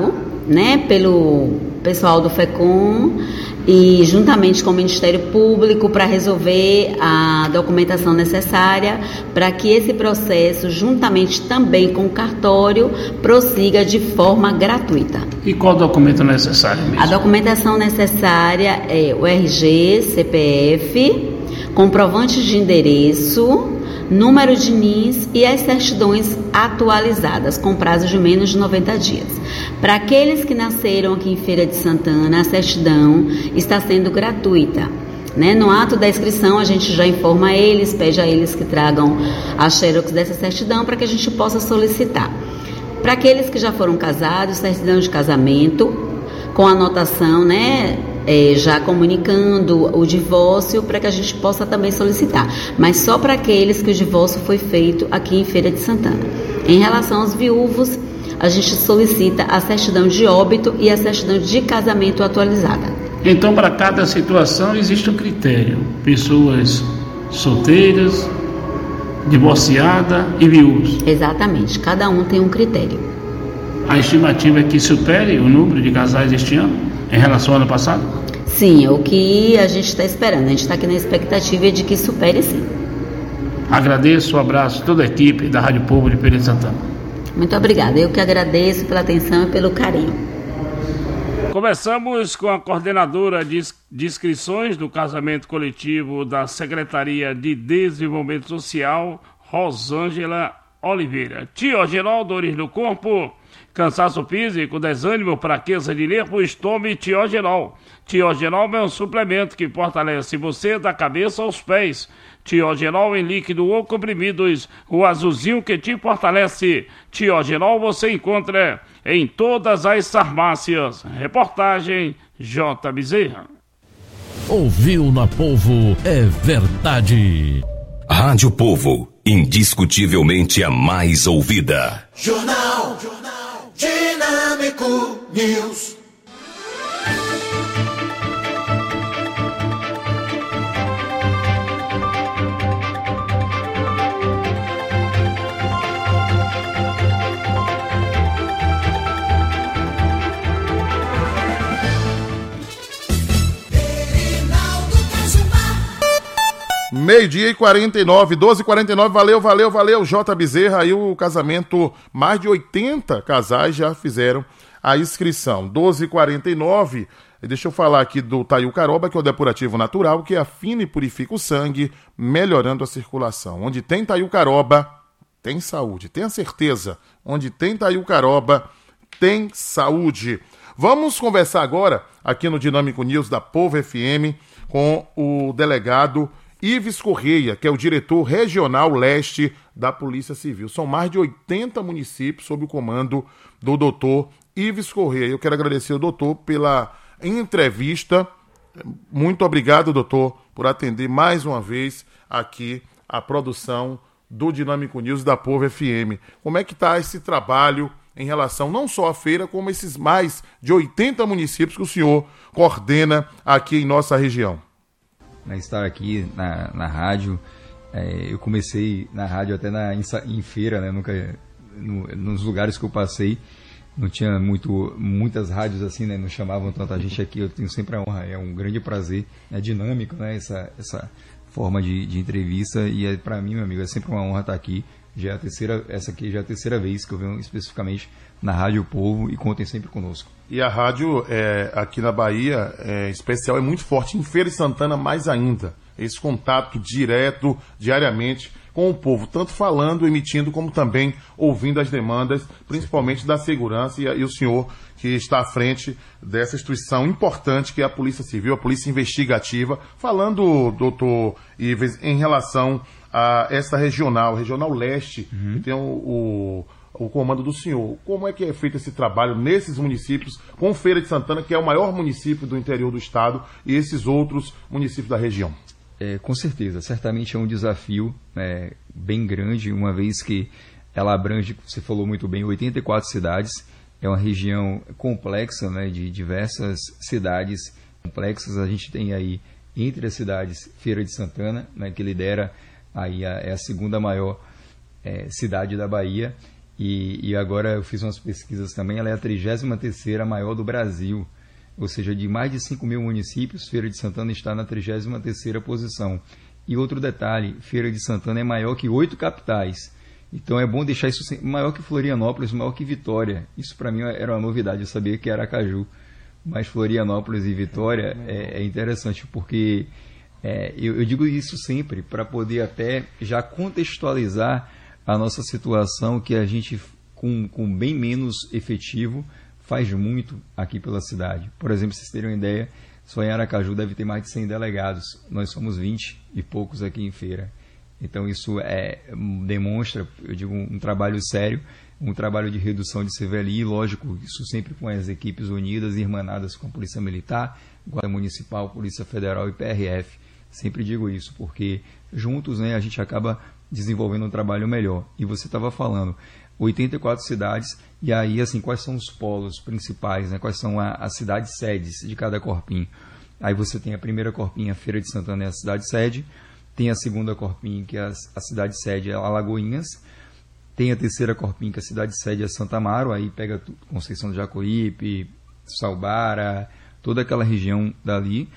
né, pelo pessoal do FECOM e juntamente com o Ministério Público para resolver a documentação necessária para que esse processo, juntamente também com o cartório, prossiga de forma gratuita. E qual documento necessário mesmo? A documentação necessária é o R G, C P F, comprovantes de endereço, número de N I S e as certidões atualizadas, com prazo de menos de noventa dias. Para aqueles que nasceram aqui em Feira de Santana, a certidão está sendo gratuita. Né? No ato da inscrição, a gente já informa eles, pede a eles que tragam a xerox dessa certidão para que a gente possa solicitar. Para aqueles que já foram casados, certidão de casamento, com anotação, né? É, já comunicando o divórcio para que a gente possa também solicitar, mas só para aqueles que o divórcio foi feito aqui em Feira de Santana. Em relação aos viúvos, a gente solicita a certidão de óbito e a certidão de casamento atualizada. Então, para cada situação existe um critério: pessoas solteiras, divorciada e viúvos. Exatamente, cada um tem um critério. A estimativa é que supere o número de casais este ano em relação ao ano passado? Sim, é o que a gente está esperando. A gente está aqui na expectativa de que supere, sim. Agradeço, um abraço a toda a equipe da Rádio Povo de Feira de Santana. Muito obrigada. Eu que agradeço pela atenção e pelo carinho. Começamos com a coordenadora de inscrições do casamento coletivo da Secretaria de Desenvolvimento Social, Rosângela Oliveira. Tio Geraldo, dores no corpo, cansaço físico, desânimo, fraqueza de nervos, tome Tiogenol. Tiogenol é um suplemento que fortalece você da cabeça aos pés. Tiogenol em líquido ou comprimidos, o azulzinho que te fortalece. Tiogenol você encontra em todas as farmácias. Reportagem J. Bezerra. Ouviu na Povo é verdade. Rádio Povo, indiscutivelmente a mais ouvida. Jornal Dinâmico News. Meio-dia e quarenta e nove, doze e quarenta e nove, valeu, valeu, valeu, J. Bezerra, aí o casamento, mais de oitenta casais já fizeram a inscrição. doze e quarenta e nove, deixa eu falar aqui do Taiu Caroba, que é o depurativo natural, que afina e purifica o sangue, melhorando a circulação. Onde tem Taiu Caroba, tem saúde, tenha certeza. Onde tem Taiu Caroba, tem saúde. Vamos conversar agora, aqui no Dinâmico News da Povo F M, com o delegado Ives Correia, que é o diretor regional leste da Polícia Civil. São mais de oitenta municípios sob o comando do doutor Ives Correia. Eu quero agradecer ao doutor pela entrevista. Muito obrigado, doutor, por atender mais uma vez aqui a produção do Dinâmico News da Povo F M. Como é que está esse trabalho em relação não só à feira, como esses mais de oitenta municípios que o senhor coordena aqui em nossa região? Estar aqui na, na rádio, é, eu comecei na rádio até na, em, em feira, né? Nunca, no, nos lugares que eu passei, não tinha muito, muitas rádios assim, né? Não chamavam tanta gente aqui. Eu tenho sempre a honra, é um grande prazer, é dinâmico, né? Essa, essa forma de, de entrevista, e é, para mim, meu amigo, é sempre uma honra estar aqui. Já é a terceira, essa aqui já é a terceira vez que eu venho especificamente na Rádio Povo, e contem sempre conosco. E a rádio é, aqui na Bahia, é, em especial, é muito forte, em Feira de Santana mais ainda. Esse contato direto, diariamente, com o povo, tanto falando, emitindo, como também ouvindo as demandas, principalmente da segurança, e, e o senhor que está à frente dessa instituição importante que é a Polícia Civil, a Polícia Investigativa. Falando, doutor Ives, em relação a essa regional, regional leste, uhum. que tem o, o, o comando do senhor. Como é que é feito esse trabalho nesses municípios, com Feira de Santana, que é o maior município do interior do estado, e esses outros municípios da região? É, com certeza, certamente é um desafio é, bem grande, uma vez que ela abrange, você falou muito bem, oitenta e quatro cidades. É uma região complexa, né, de diversas cidades complexas. A gente tem aí, entre as cidades, Feira de Santana, né, que lidera, aí a, é a segunda maior é, cidade da Bahia, E, e agora eu fiz umas pesquisas também, ela é a trigésima terceira maior do Brasil. Ou seja, de mais de cinco mil municípios, Feira de Santana está na trigésima terceira posição. E outro detalhe, Feira de Santana é maior que oito capitais. Então é bom deixar isso maior que Florianópolis, maior que Vitória. Isso para mim era uma novidade, eu sabia que era Aracaju. Mas Florianópolis e Vitória é, é interessante, porque é, eu, eu digo isso sempre para poder até já contextualizar a nossa situação, que a gente, com, com bem menos efetivo, faz muito aqui pela cidade. Por exemplo, vocês terem uma ideia, só em Aracaju deve ter mais de cem delegados. Nós somos vinte e poucos aqui em Feira. Então isso é, demonstra, eu digo, um trabalho sério, um trabalho de redução de C V L I, lógico, isso sempre com as equipes unidas e irmanadas com a Polícia Militar, Guarda Municipal, Polícia Federal e P R F. Sempre digo isso, porque juntos, né, a gente acaba desenvolvendo um trabalho melhor. E você estava falando, oitenta e quatro cidades, e aí, assim, quais são os polos principais, né? Quais são a, as cidades sedes de cada corpinho? Aí você tem a primeira corpinha, Feira de Santana, é a cidade sede, tem a segunda corpinha, que é a, a cidade sede é Alagoinhas, tem a terceira corpinha, que é a cidade sede é Santa Amaro, aí pega Conceição do Jacuípe, Salbara, toda aquela região dali,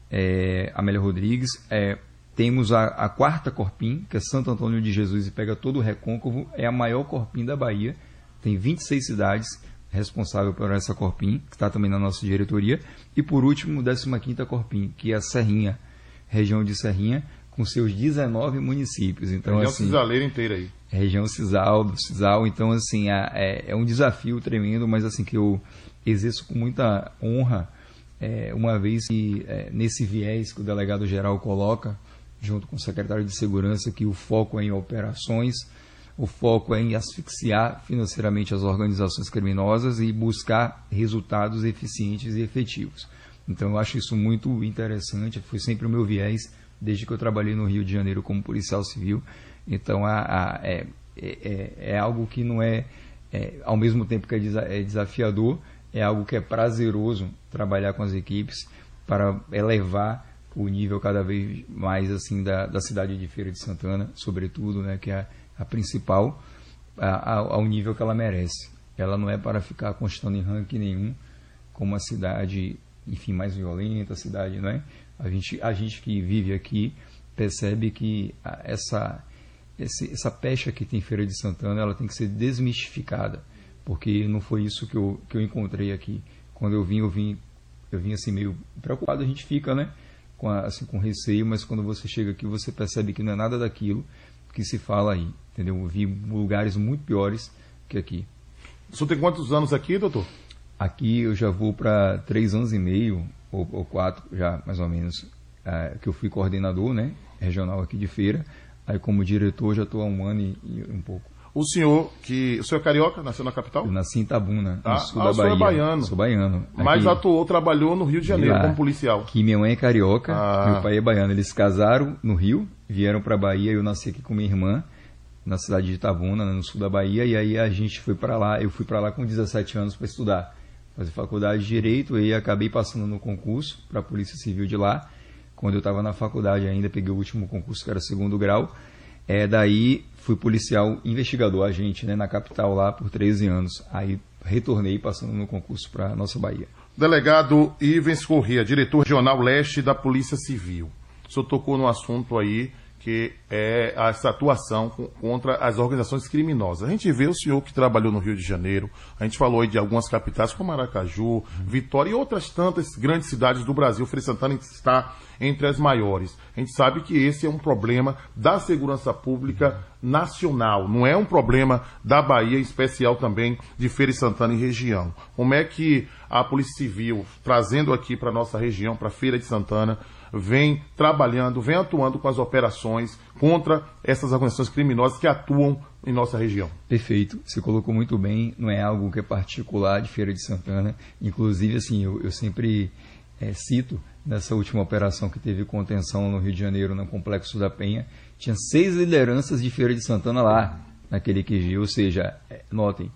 é, Amélia Rodrigues, é, temos a, a quarta corpim, que é Santo Antônio de Jesus, e pega todo o Recôncavo, é a maior corpim da Bahia, tem vinte e seis cidades responsável por essa corpim, que está também na nossa diretoria, e por último, décima quinta corpim, que é a Serrinha, região de Serrinha, com seus dezenove municípios. Então, região assim, cisaleira inteira aí. Região Cisal, do Cisal, então assim, é, é um desafio tremendo, mas assim que eu exerço com muita honra, é, uma vez que é, nesse viés que o delegado-geral coloca, junto com o secretário de Segurança, que o foco é em operações, o foco é em asfixiar financeiramente as organizações criminosas e buscar resultados eficientes e efetivos. Então eu acho isso muito interessante, foi sempre o meu viés, desde que eu trabalhei no Rio de Janeiro como policial civil. Então a, a, é, é, é algo que não é, é, ao mesmo tempo que é, desa, é desafiador, é algo que é prazeroso trabalhar com as equipes para elevar o nível cada vez mais assim da, da cidade de Feira de Santana, sobretudo, né, que é a, a principal, a, a, ao nível que ela merece. Ela não é para ficar constando em ranking nenhum como uma cidade, enfim, mais violenta, a cidade, não é? A gente, a gente que vive aqui percebe que essa, esse, essa pecha que tem Feira de Santana, ela tem que ser desmistificada, porque não foi isso que eu, que eu encontrei aqui. Quando eu vim, eu vim, eu vim assim meio preocupado, a gente fica, né? Com, a, assim, com receio, mas quando você chega aqui, você percebe que não é nada daquilo que se fala aí, entendeu? Eu vi lugares muito piores que aqui. O senhor tem quantos anos aqui, doutor? Aqui eu já vou para três anos e meio, ou, ou quatro, já mais ou menos, é, que eu fui coordenador, né, regional aqui de Feira. Aí como diretor já estou há um ano e, e um pouco. O senhor, que o senhor é carioca, nasceu na capital? Eu nasci em Itabuna, ah, no sul ah, da o senhor Bahia. é baiano. Sou baiano. Mas aqui, atuou, trabalhou no Rio de Janeiro lá, como policial. Que minha mãe é carioca, ah. meu pai é baiano. Eles casaram no Rio, vieram para a Bahia, eu nasci aqui com minha irmã, na cidade de Itabuna, no sul da Bahia, e aí a gente foi para lá, eu fui para lá com dezessete anos para estudar, fazer faculdade de Direito, e acabei passando no concurso para a Polícia Civil de lá. Quando eu estava na faculdade ainda, peguei o último concurso, que era segundo grau. É, daí fui policial investigador, agente, né, na capital lá por treze anos. Aí retornei passando no concurso para a nossa Bahia. Delegado Ivens Corrêa, diretor regional leste da Polícia Civil. O senhor tocou no assunto aí que é essa atuação contra as organizações criminosas. A gente vê o senhor que trabalhou no Rio de Janeiro, a gente falou aí de algumas capitais como Aracaju, Vitória e outras tantas grandes cidades do Brasil. Feira de Santana está entre as maiores. A gente sabe que esse é um problema da segurança pública nacional, não é um problema da Bahia, em especial também de Feira de Santana e região. Como é que a Polícia Civil, trazendo aqui para a nossa região, para Feira de Santana, vem trabalhando, vem atuando com as operações contra essas organizações criminosas que atuam em nossa região? Perfeito, você colocou muito bem, não é algo que é particular de Feira de Santana. Inclusive, assim, eu, eu sempre é, cito, nessa última operação que teve contenção no Rio de Janeiro, no Complexo da Penha, tinha seis lideranças de Feira de Santana lá, naquele Q G, ou seja, é, notem,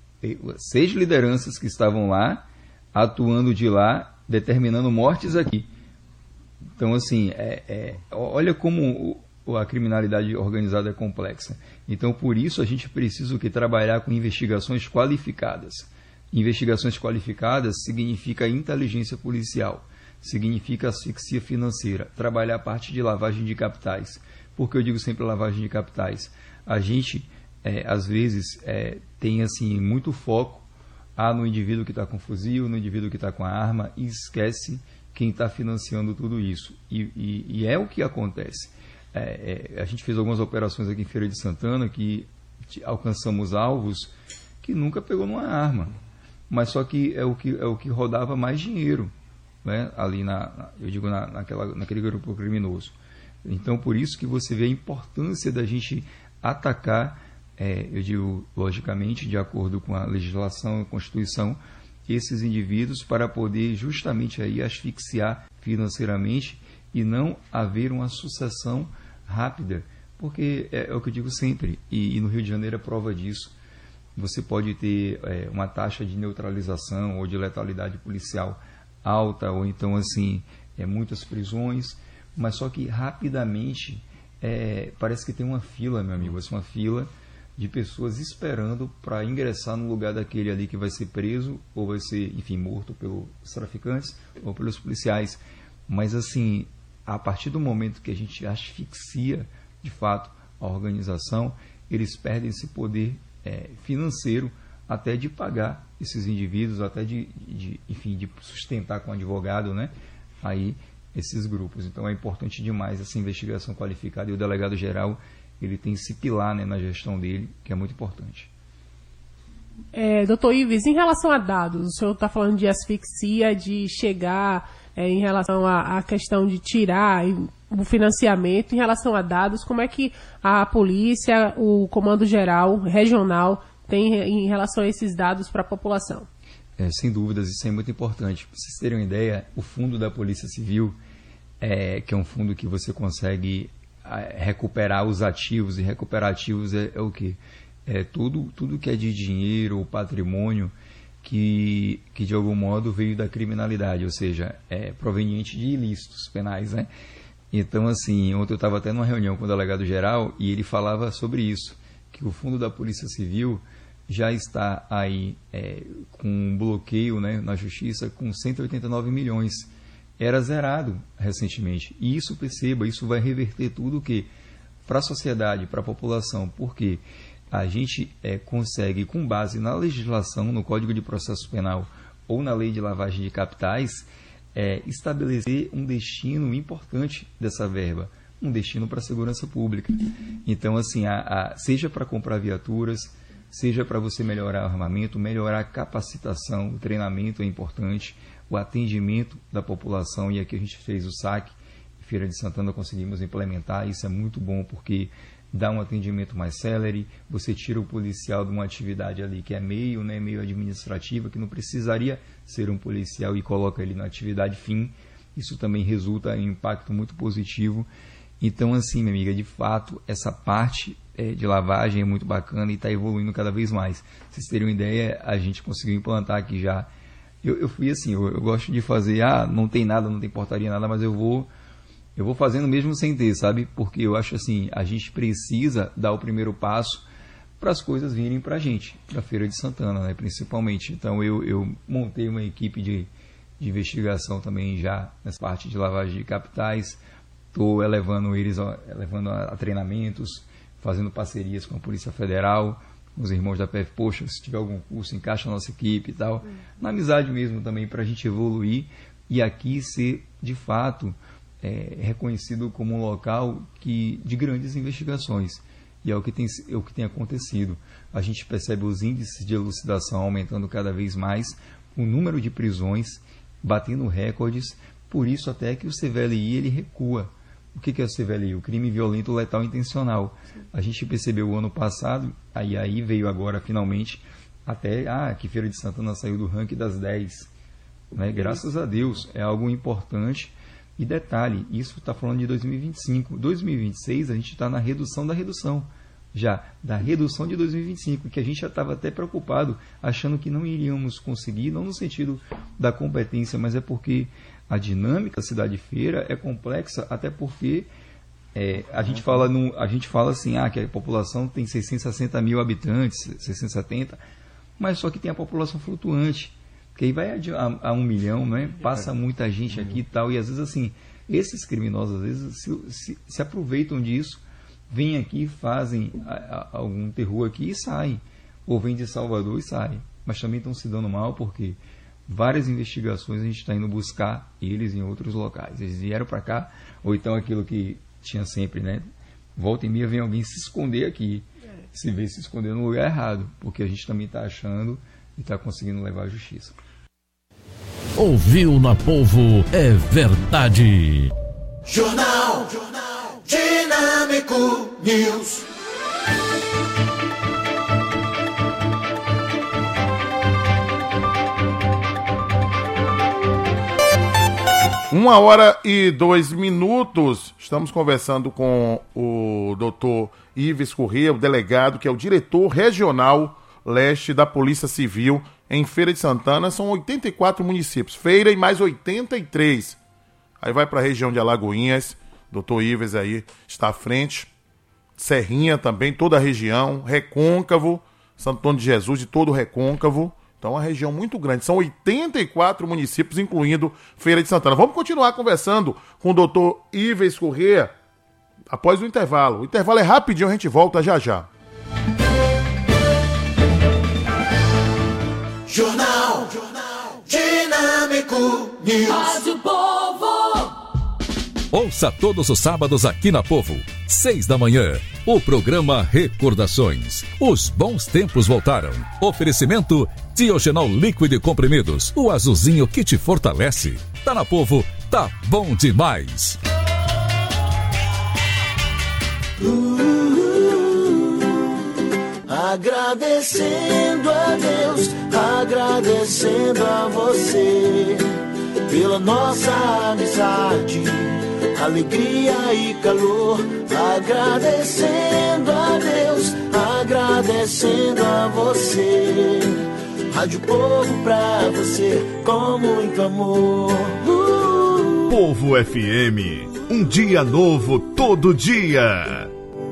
seis lideranças que estavam lá, atuando de lá, determinando mortes aqui. Então, assim, é, é, olha como a criminalidade organizada é complexa. Então, por isso, a gente precisa o quê? Trabalhar com investigações qualificadas. Investigações qualificadas significa inteligência policial, significa asfixia financeira, trabalhar a parte de lavagem de capitais. Por que eu digo sempre lavagem de capitais? A gente, é, às vezes, é, tem assim, muito foco ah, no indivíduo que está com fuzil, no indivíduo que está com a arma, e esquece quem está financiando tudo isso. E, e, e é o que acontece. É, é, a gente fez algumas operações aqui em Feira de Santana que alcançamos alvos que nunca pegou numa arma, mas só que é o que, é o que rodava mais dinheiro, né? Ali na, eu digo na, naquela, naquele grupo criminoso. Então, por isso que você vê a importância da gente atacar, é, eu digo, logicamente, de acordo com a legislação e a Constituição, esses indivíduos para poder justamente aí asfixiar financeiramente e não haver uma sucessão rápida, porque é, é o que eu digo sempre, e, e no Rio de Janeiro é prova disso. Você pode ter é, uma taxa de neutralização ou de letalidade policial alta, ou então assim, é, muitas prisões, mas só que rapidamente é, parece que tem uma fila, meu amigo, assim, uma fila de pessoas esperando para ingressar no lugar daquele ali que vai ser preso ou vai ser, enfim, morto pelos traficantes ou pelos policiais. Mas assim, a partir do momento que a gente asfixia de fato a organização, eles perdem esse poder é, financeiro até de pagar esses indivíduos, até de, de, enfim, de sustentar com advogado, né, aí esses grupos. Então é importante demais essa investigação qualificada, e o delegado geral ele tem esse pilar, né, na gestão dele, que é muito importante. É, doutor Ives, em relação a dados, o senhor está falando de asfixia, de chegar é, em relação à questão de tirar o financiamento, em relação a dados, como é que a polícia, o comando geral, regional, tem em relação a esses dados para a população? É, sem dúvidas, isso é muito importante. Para vocês terem uma ideia, o fundo da Polícia Civil, é, que é um fundo que você consegue recuperar os ativos, e recuperar ativos é, é o quê? É tudo, tudo que é de dinheiro ou patrimônio que, que de algum modo veio da criminalidade, ou seja, é proveniente de ilícitos penais, né? Então, assim, ontem eu estava até numa reunião com o delegado geral e ele falava sobre isso, que o fundo da Polícia Civil já está aí é, com um bloqueio, né, na justiça com cento e oitenta e nove milhões. Era zerado recentemente. E isso, perceba, isso vai reverter tudo o que para a sociedade, para a população, porque a gente é, consegue, com base na legislação, no Código de Processo Penal ou na Lei de Lavagem de Capitais, é, estabelecer um destino importante dessa verba, um destino para a segurança pública. Então, assim, a, a, seja para comprar viaturas, seja para você melhorar o armamento, melhorar a capacitação, o treinamento é importante, o atendimento da população, e aqui a gente fez o saque, em Feira de Santana conseguimos implementar, isso é muito bom porque dá um atendimento mais célere, você tira o policial de uma atividade ali que é meio, né, meio administrativa, que não precisaria ser um policial, e coloca ele na atividade fim, isso também resulta em um impacto muito positivo. Então, assim, minha amiga, de fato, essa parte é, de lavagem é muito bacana e está evoluindo cada vez mais. Pra vocês terem uma ideia, a gente conseguiu implantar aqui já. Eu, eu fui assim, eu, eu gosto de fazer, ah, não tem nada, não tem portaria, nada, mas eu vou, eu vou fazendo mesmo sem ter, sabe? Porque eu acho assim, a gente precisa dar o primeiro passo para as coisas virem para a gente, para a Feira de Santana, né, principalmente. Então, eu, eu montei uma equipe de, de investigação também já nessa parte de lavagem de capitais. Estou elevando eles elevando a, a treinamentos, fazendo parcerias com a Polícia Federal, com os irmãos da P F. Poxa, se tiver algum curso, encaixa a nossa equipe e tal. Hum. Na amizade mesmo também, para a gente evoluir e aqui ser, de fato, é, reconhecido como um local que, de grandes investigações. E é o, que tem, é o que tem acontecido. A gente percebe os índices de elucidação aumentando cada vez mais, o número de prisões batendo recordes, por isso até que o C V L I ele recua. O que é o C V L I? O crime violento letal intencional. A gente percebeu o ano passado, aí, aí veio agora finalmente, até ah, que Feira de Santana saiu do ranking das dez. Né? Graças a Deus, é algo importante. E detalhe, isso está falando de dois mil e vinte e cinco. dois mil e vinte e seis a gente está na redução da redução. Já, da redução de dois mil e vinte e cinco, que a gente já estava até preocupado, achando que não iríamos conseguir, não no sentido da competência, mas é porque a dinâmica da cidade feira é complexa, até porque É, a, gente fala no, a gente fala assim, ah, que a população tem seiscentos e sessenta mil habitantes, seiscentos e setenta, mas só que tem a população flutuante, que aí vai a, a, a um milhão, né? Passa muita gente aqui e tal, e às vezes assim, esses criminosos às vezes se, se, se aproveitam disso, vêm aqui, fazem a, a, algum terror aqui e saem, ou vêm de Salvador e saem, mas também estão se dando mal porque várias investigações a gente está indo buscar eles em outros locais, eles vieram para cá, ou então aquilo que tinha sempre, né? Volta e meia vem alguém se esconder aqui, se vê se esconder no lugar errado, porque a gente também está achando e está conseguindo levar à justiça. Ouviu na Povo, é verdade. Jornal, Jornal Dinâmico News. Uma hora e dois minutos, estamos conversando com o doutor Ives Corrêa, o delegado, que é o diretor regional leste da Polícia Civil em Feira de Santana. São oitenta e quatro municípios, Feira e mais oitenta e três. Aí vai para a região de Alagoinhas, doutor Ives aí está à frente, Serrinha também, toda a região, Recôncavo, Santo Antônio de Jesus e todo o Recôncavo. Então, é uma região muito grande. São oitenta e quatro municípios, incluindo Feira de Santana. Vamos continuar conversando com o doutor Ives Corrêa após o intervalo. O intervalo é rapidinho, a gente volta já já. Jornal, Jornal Dinâmico News. Rádio Povo. Ouça todos os sábados aqui na Povo, seis da manhã, o programa Recordações. Os bons tempos voltaram. Oferecimento Tiogenol líquido e comprimidos, o azulzinho que te fortalece. Tá na Povo, tá bom demais. Agradecendo a Deus, agradecendo a você pela nossa amizade, alegria e calor. Agradecendo a Deus, agradecendo a você. Rádio Povo pra você com muito amor. Uh! Povo F M, um dia novo todo dia.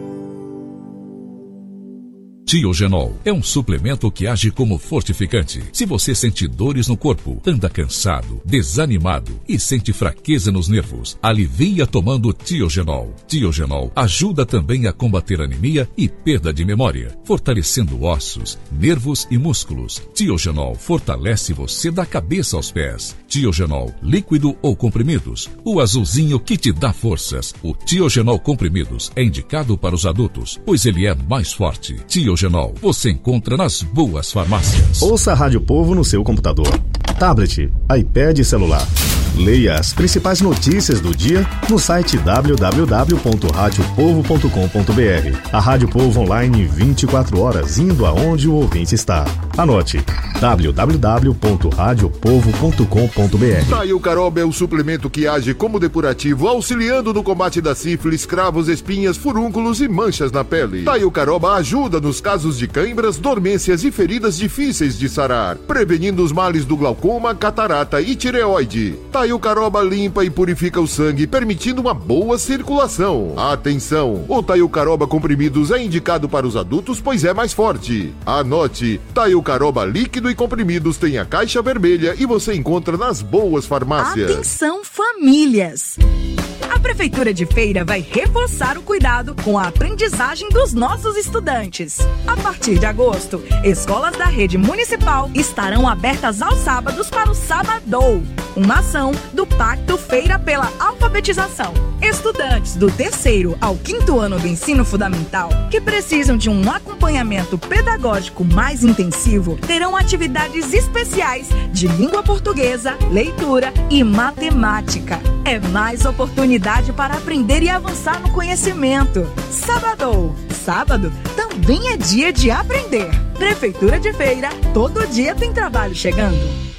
Tiogenol é um suplemento que age como fortificante. Se você sente dores no corpo, anda cansado, desanimado e sente fraqueza nos nervos, alivia tomando Tiogenol. Tiogenol ajuda também a combater anemia e perda de memória, fortalecendo ossos, nervos e músculos. Tiogenol fortalece você da cabeça aos pés. Tiogenol, líquido ou comprimidos, o azulzinho que te dá forças. O Tiogenol comprimidos é indicado para os adultos, pois ele é mais forte. Tiogenol você encontra nas boas farmácias. Ouça a Rádio Povo no seu computador, tablet, iPad e celular. Leia as principais notícias do dia no site w w w ponto rádio povo ponto com ponto b r. A Rádio Povo online vinte e quatro horas, indo aonde o ouvinte está. Anote: w w w ponto rádio povo ponto com ponto b r. Taio Caroba é o suplemento que age como depurativo, auxiliando no combate da sífilis, cravos, espinhas, furúnculos e manchas na pele. Taio Caroba ajuda nos casos de cãibras, dormências e feridas difíceis de sarar, prevenindo os males do glaucoma, catarata e tireoide. Taio Caroba limpa e purifica o sangue, permitindo uma boa circulação. Atenção! O Taio Caroba comprimidos é indicado para os adultos, pois é mais forte. Anote: Taio Caroba líquido e comprimidos tem a caixa vermelha e você encontra nas boas farmácias. Atenção, famílias! A Prefeitura de Feira vai reforçar o cuidado com a aprendizagem dos nossos estudantes. A partir de agosto, escolas da rede municipal estarão abertas aos sábados para o Sabadou, uma ação do Pacto Feira pela Alfabetização. Estudantes do terceiro ao quinto ano do ensino fundamental que precisam de um acompanhamento pedagógico mais intensivo terão atividades especiais de língua portuguesa, leitura e matemática. É mais oportunidade para aprender e avançar no conhecimento. Sabadou. Sábado também é dia de aprender. Prefeitura de Feira, todo dia tem trabalho chegando.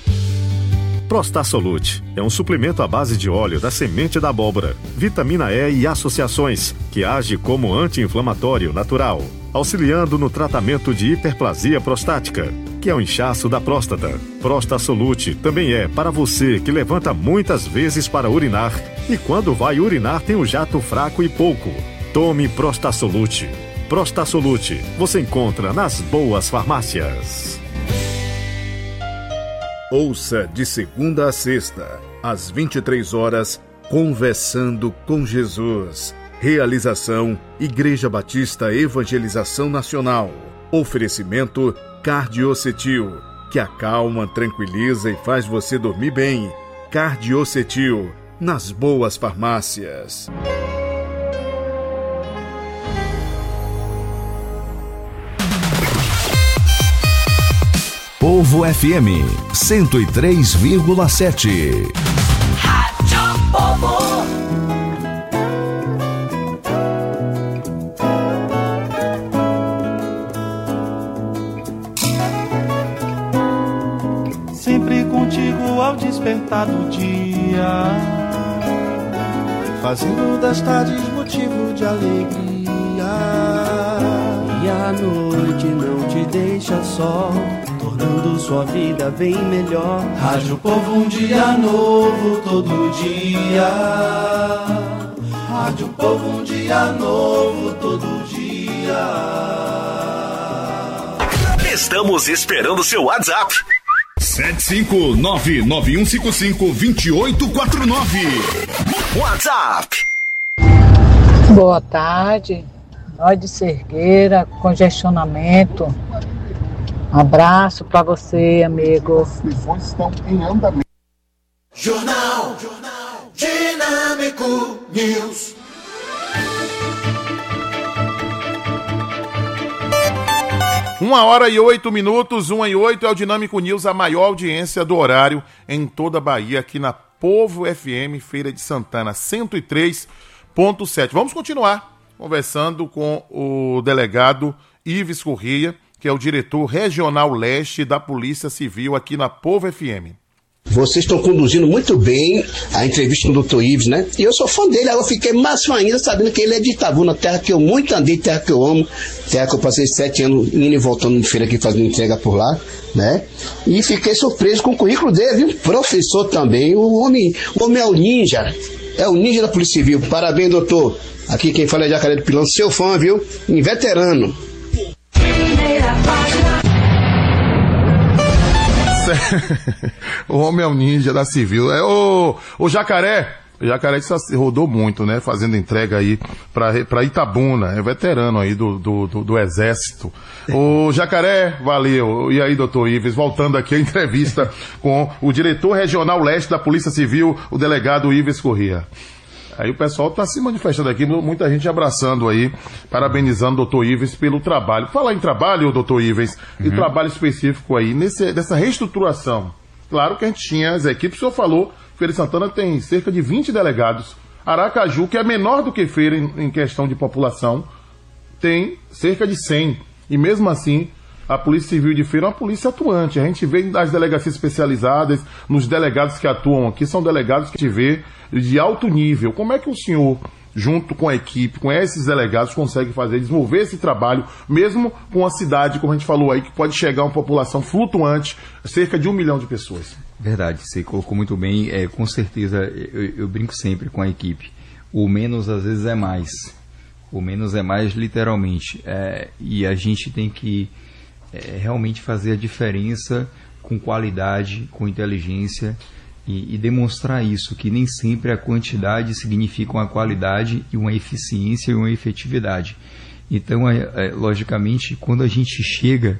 Prostar Solute é um suplemento à base de óleo da semente da abóbora, vitamina E e associações, que age como anti-inflamatório natural, auxiliando no tratamento de hiperplasia prostática. que é o inchaço da próstata. Prostasolute também é para você que levanta muitas vezes para urinar e quando vai urinar tem um jato fraco e pouco. Tome Prostasolute. Prostasolute você encontra nas boas farmácias. Ouça de segunda a sexta, às vinte e três horas, Conversando com Jesus. Realização Igreja Batista Evangelização Nacional. Oferecimento Cardiocetil, que acalma, tranquiliza e faz você dormir bem. Cardiocetil, nas boas farmácias. Povo F M cento e três vírgula sete. Rádio Povo. Sempre contigo ao despertar do dia, fazendo das tardes motivo de alegria. E a noite não te deixa só, tornando sua vida bem melhor. Rádio Povo, um dia novo todo dia. Rádio Povo, um dia novo todo dia. Estamos esperando seu WhatsApp. sete cinco nove nove um cinco cinco dois oito quatro nove. WhatsApp. Boa tarde. Nós de Cerqueira, congestionamento. Um abraço para você, amigo. As inscrições estão em andamento. Jornal, Jornal Dinâmico News. Uma hora e oito minutos, uma e oito é o Dinâmico News, a maior audiência do horário em toda a Bahia, aqui na Povo F M, Feira de Santana, cento e três ponto sete. Vamos continuar conversando com o delegado Ives Corrêa, que é o diretor regional leste da Polícia Civil aqui na Povo F M. Vocês estão conduzindo muito bem a entrevista com o doutor Ives, né? E eu sou fã dele, eu fiquei mais fã ainda sabendo que ele é de Itabuna, terra que eu muito andei, terra que eu amo, terra que eu passei sete anos indo e voltando em feira aqui fazendo entrega por lá, né? E fiquei surpreso com o currículo dele, viu? Professor também, o homem, o homem é o ninja, é o ninja da Polícia Civil. Parabéns, doutor. Aqui quem fala é Jacaré do Pilão, seu fã, viu? Inveterano. O homem é o ninja da Civil. É o, o Jacaré. O Jacaré rodou muito, né? Fazendo entrega aí pra, pra Itabuna. É veterano aí do, do, do, do Exército. O Jacaré, valeu. E aí, doutor Ives, voltando aqui a entrevista com o diretor regional leste da Polícia Civil, o delegado Ives Corrêa. Aí o pessoal está se manifestando aqui, muita gente abraçando aí, parabenizando o doutor Ives pelo trabalho. Falar em trabalho, doutor Ives, uhum. E trabalho específico aí, nesse, nessa reestruturação. Claro que a gente tinha as equipes, o senhor falou, Feira de Santana tem cerca de vinte delegados. Aracaju, que é menor do que Feira em, em questão de população, tem cerca de cem. E mesmo assim, a Polícia Civil de Feira é uma polícia atuante. A gente vê nas delegacias especializadas, nos delegados que atuam aqui, são delegados que a gente vê de alto nível. Como é que o senhor, junto com a equipe, com esses delegados, consegue fazer, desenvolver esse trabalho, mesmo com uma cidade, como a gente falou aí, que pode chegar a uma população flutuante, cerca de um milhão de pessoas? Verdade, você colocou muito bem. É, com certeza, eu, eu brinco sempre com a equipe. O menos, às vezes, é mais. O menos é mais, literalmente. É, e a gente tem que é, realmente fazer a diferença com qualidade, com inteligência, E, e demonstrar isso, que nem sempre a quantidade significa uma qualidade e uma eficiência e uma efetividade. Então, é, é, logicamente, quando a gente chega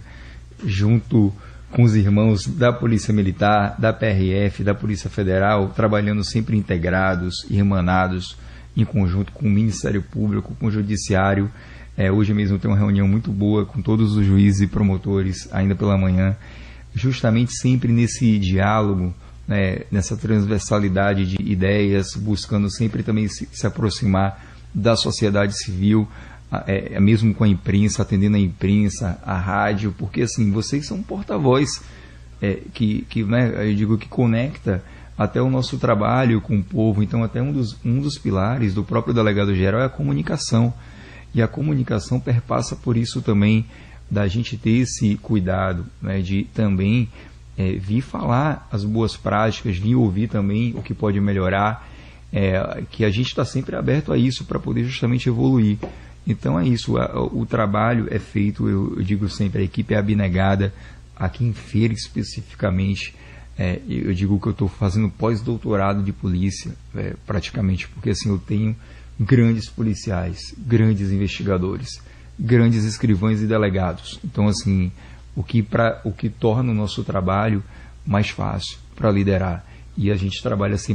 junto com os irmãos da Polícia Militar, da P R F, da Polícia Federal, trabalhando sempre integrados, irmanados, em conjunto com o Ministério Público, com o Judiciário. É, hoje mesmo tem uma reunião muito boa com todos os juízes e promotores, ainda pela manhã, justamente sempre nesse diálogo, né, nessa transversalidade de ideias, buscando sempre também se, se aproximar da sociedade civil, é, mesmo com a imprensa, atendendo a imprensa, a rádio, porque assim, vocês são porta-voz, é, que, que né, eu digo que conecta até o nosso trabalho com o povo. Então até um dos, um dos pilares do próprio delegado geral é a comunicação, e a comunicação perpassa por isso também da gente ter esse cuidado, né, de também é, vir falar as boas práticas, vir ouvir também o que pode melhorar, é, que a gente está sempre aberto a isso para poder justamente evoluir. Então é isso, a, o trabalho é feito, eu, eu digo sempre, a equipe é abnegada, aqui em Feira especificamente, é, eu digo que eu estou fazendo pós-doutorado de polícia, é, praticamente, porque assim, eu tenho grandes policiais, grandes investigadores, grandes escrivães e delegados. Então, assim, o que, pra, o que torna o nosso trabalho mais fácil para liderar. E a gente trabalha sempre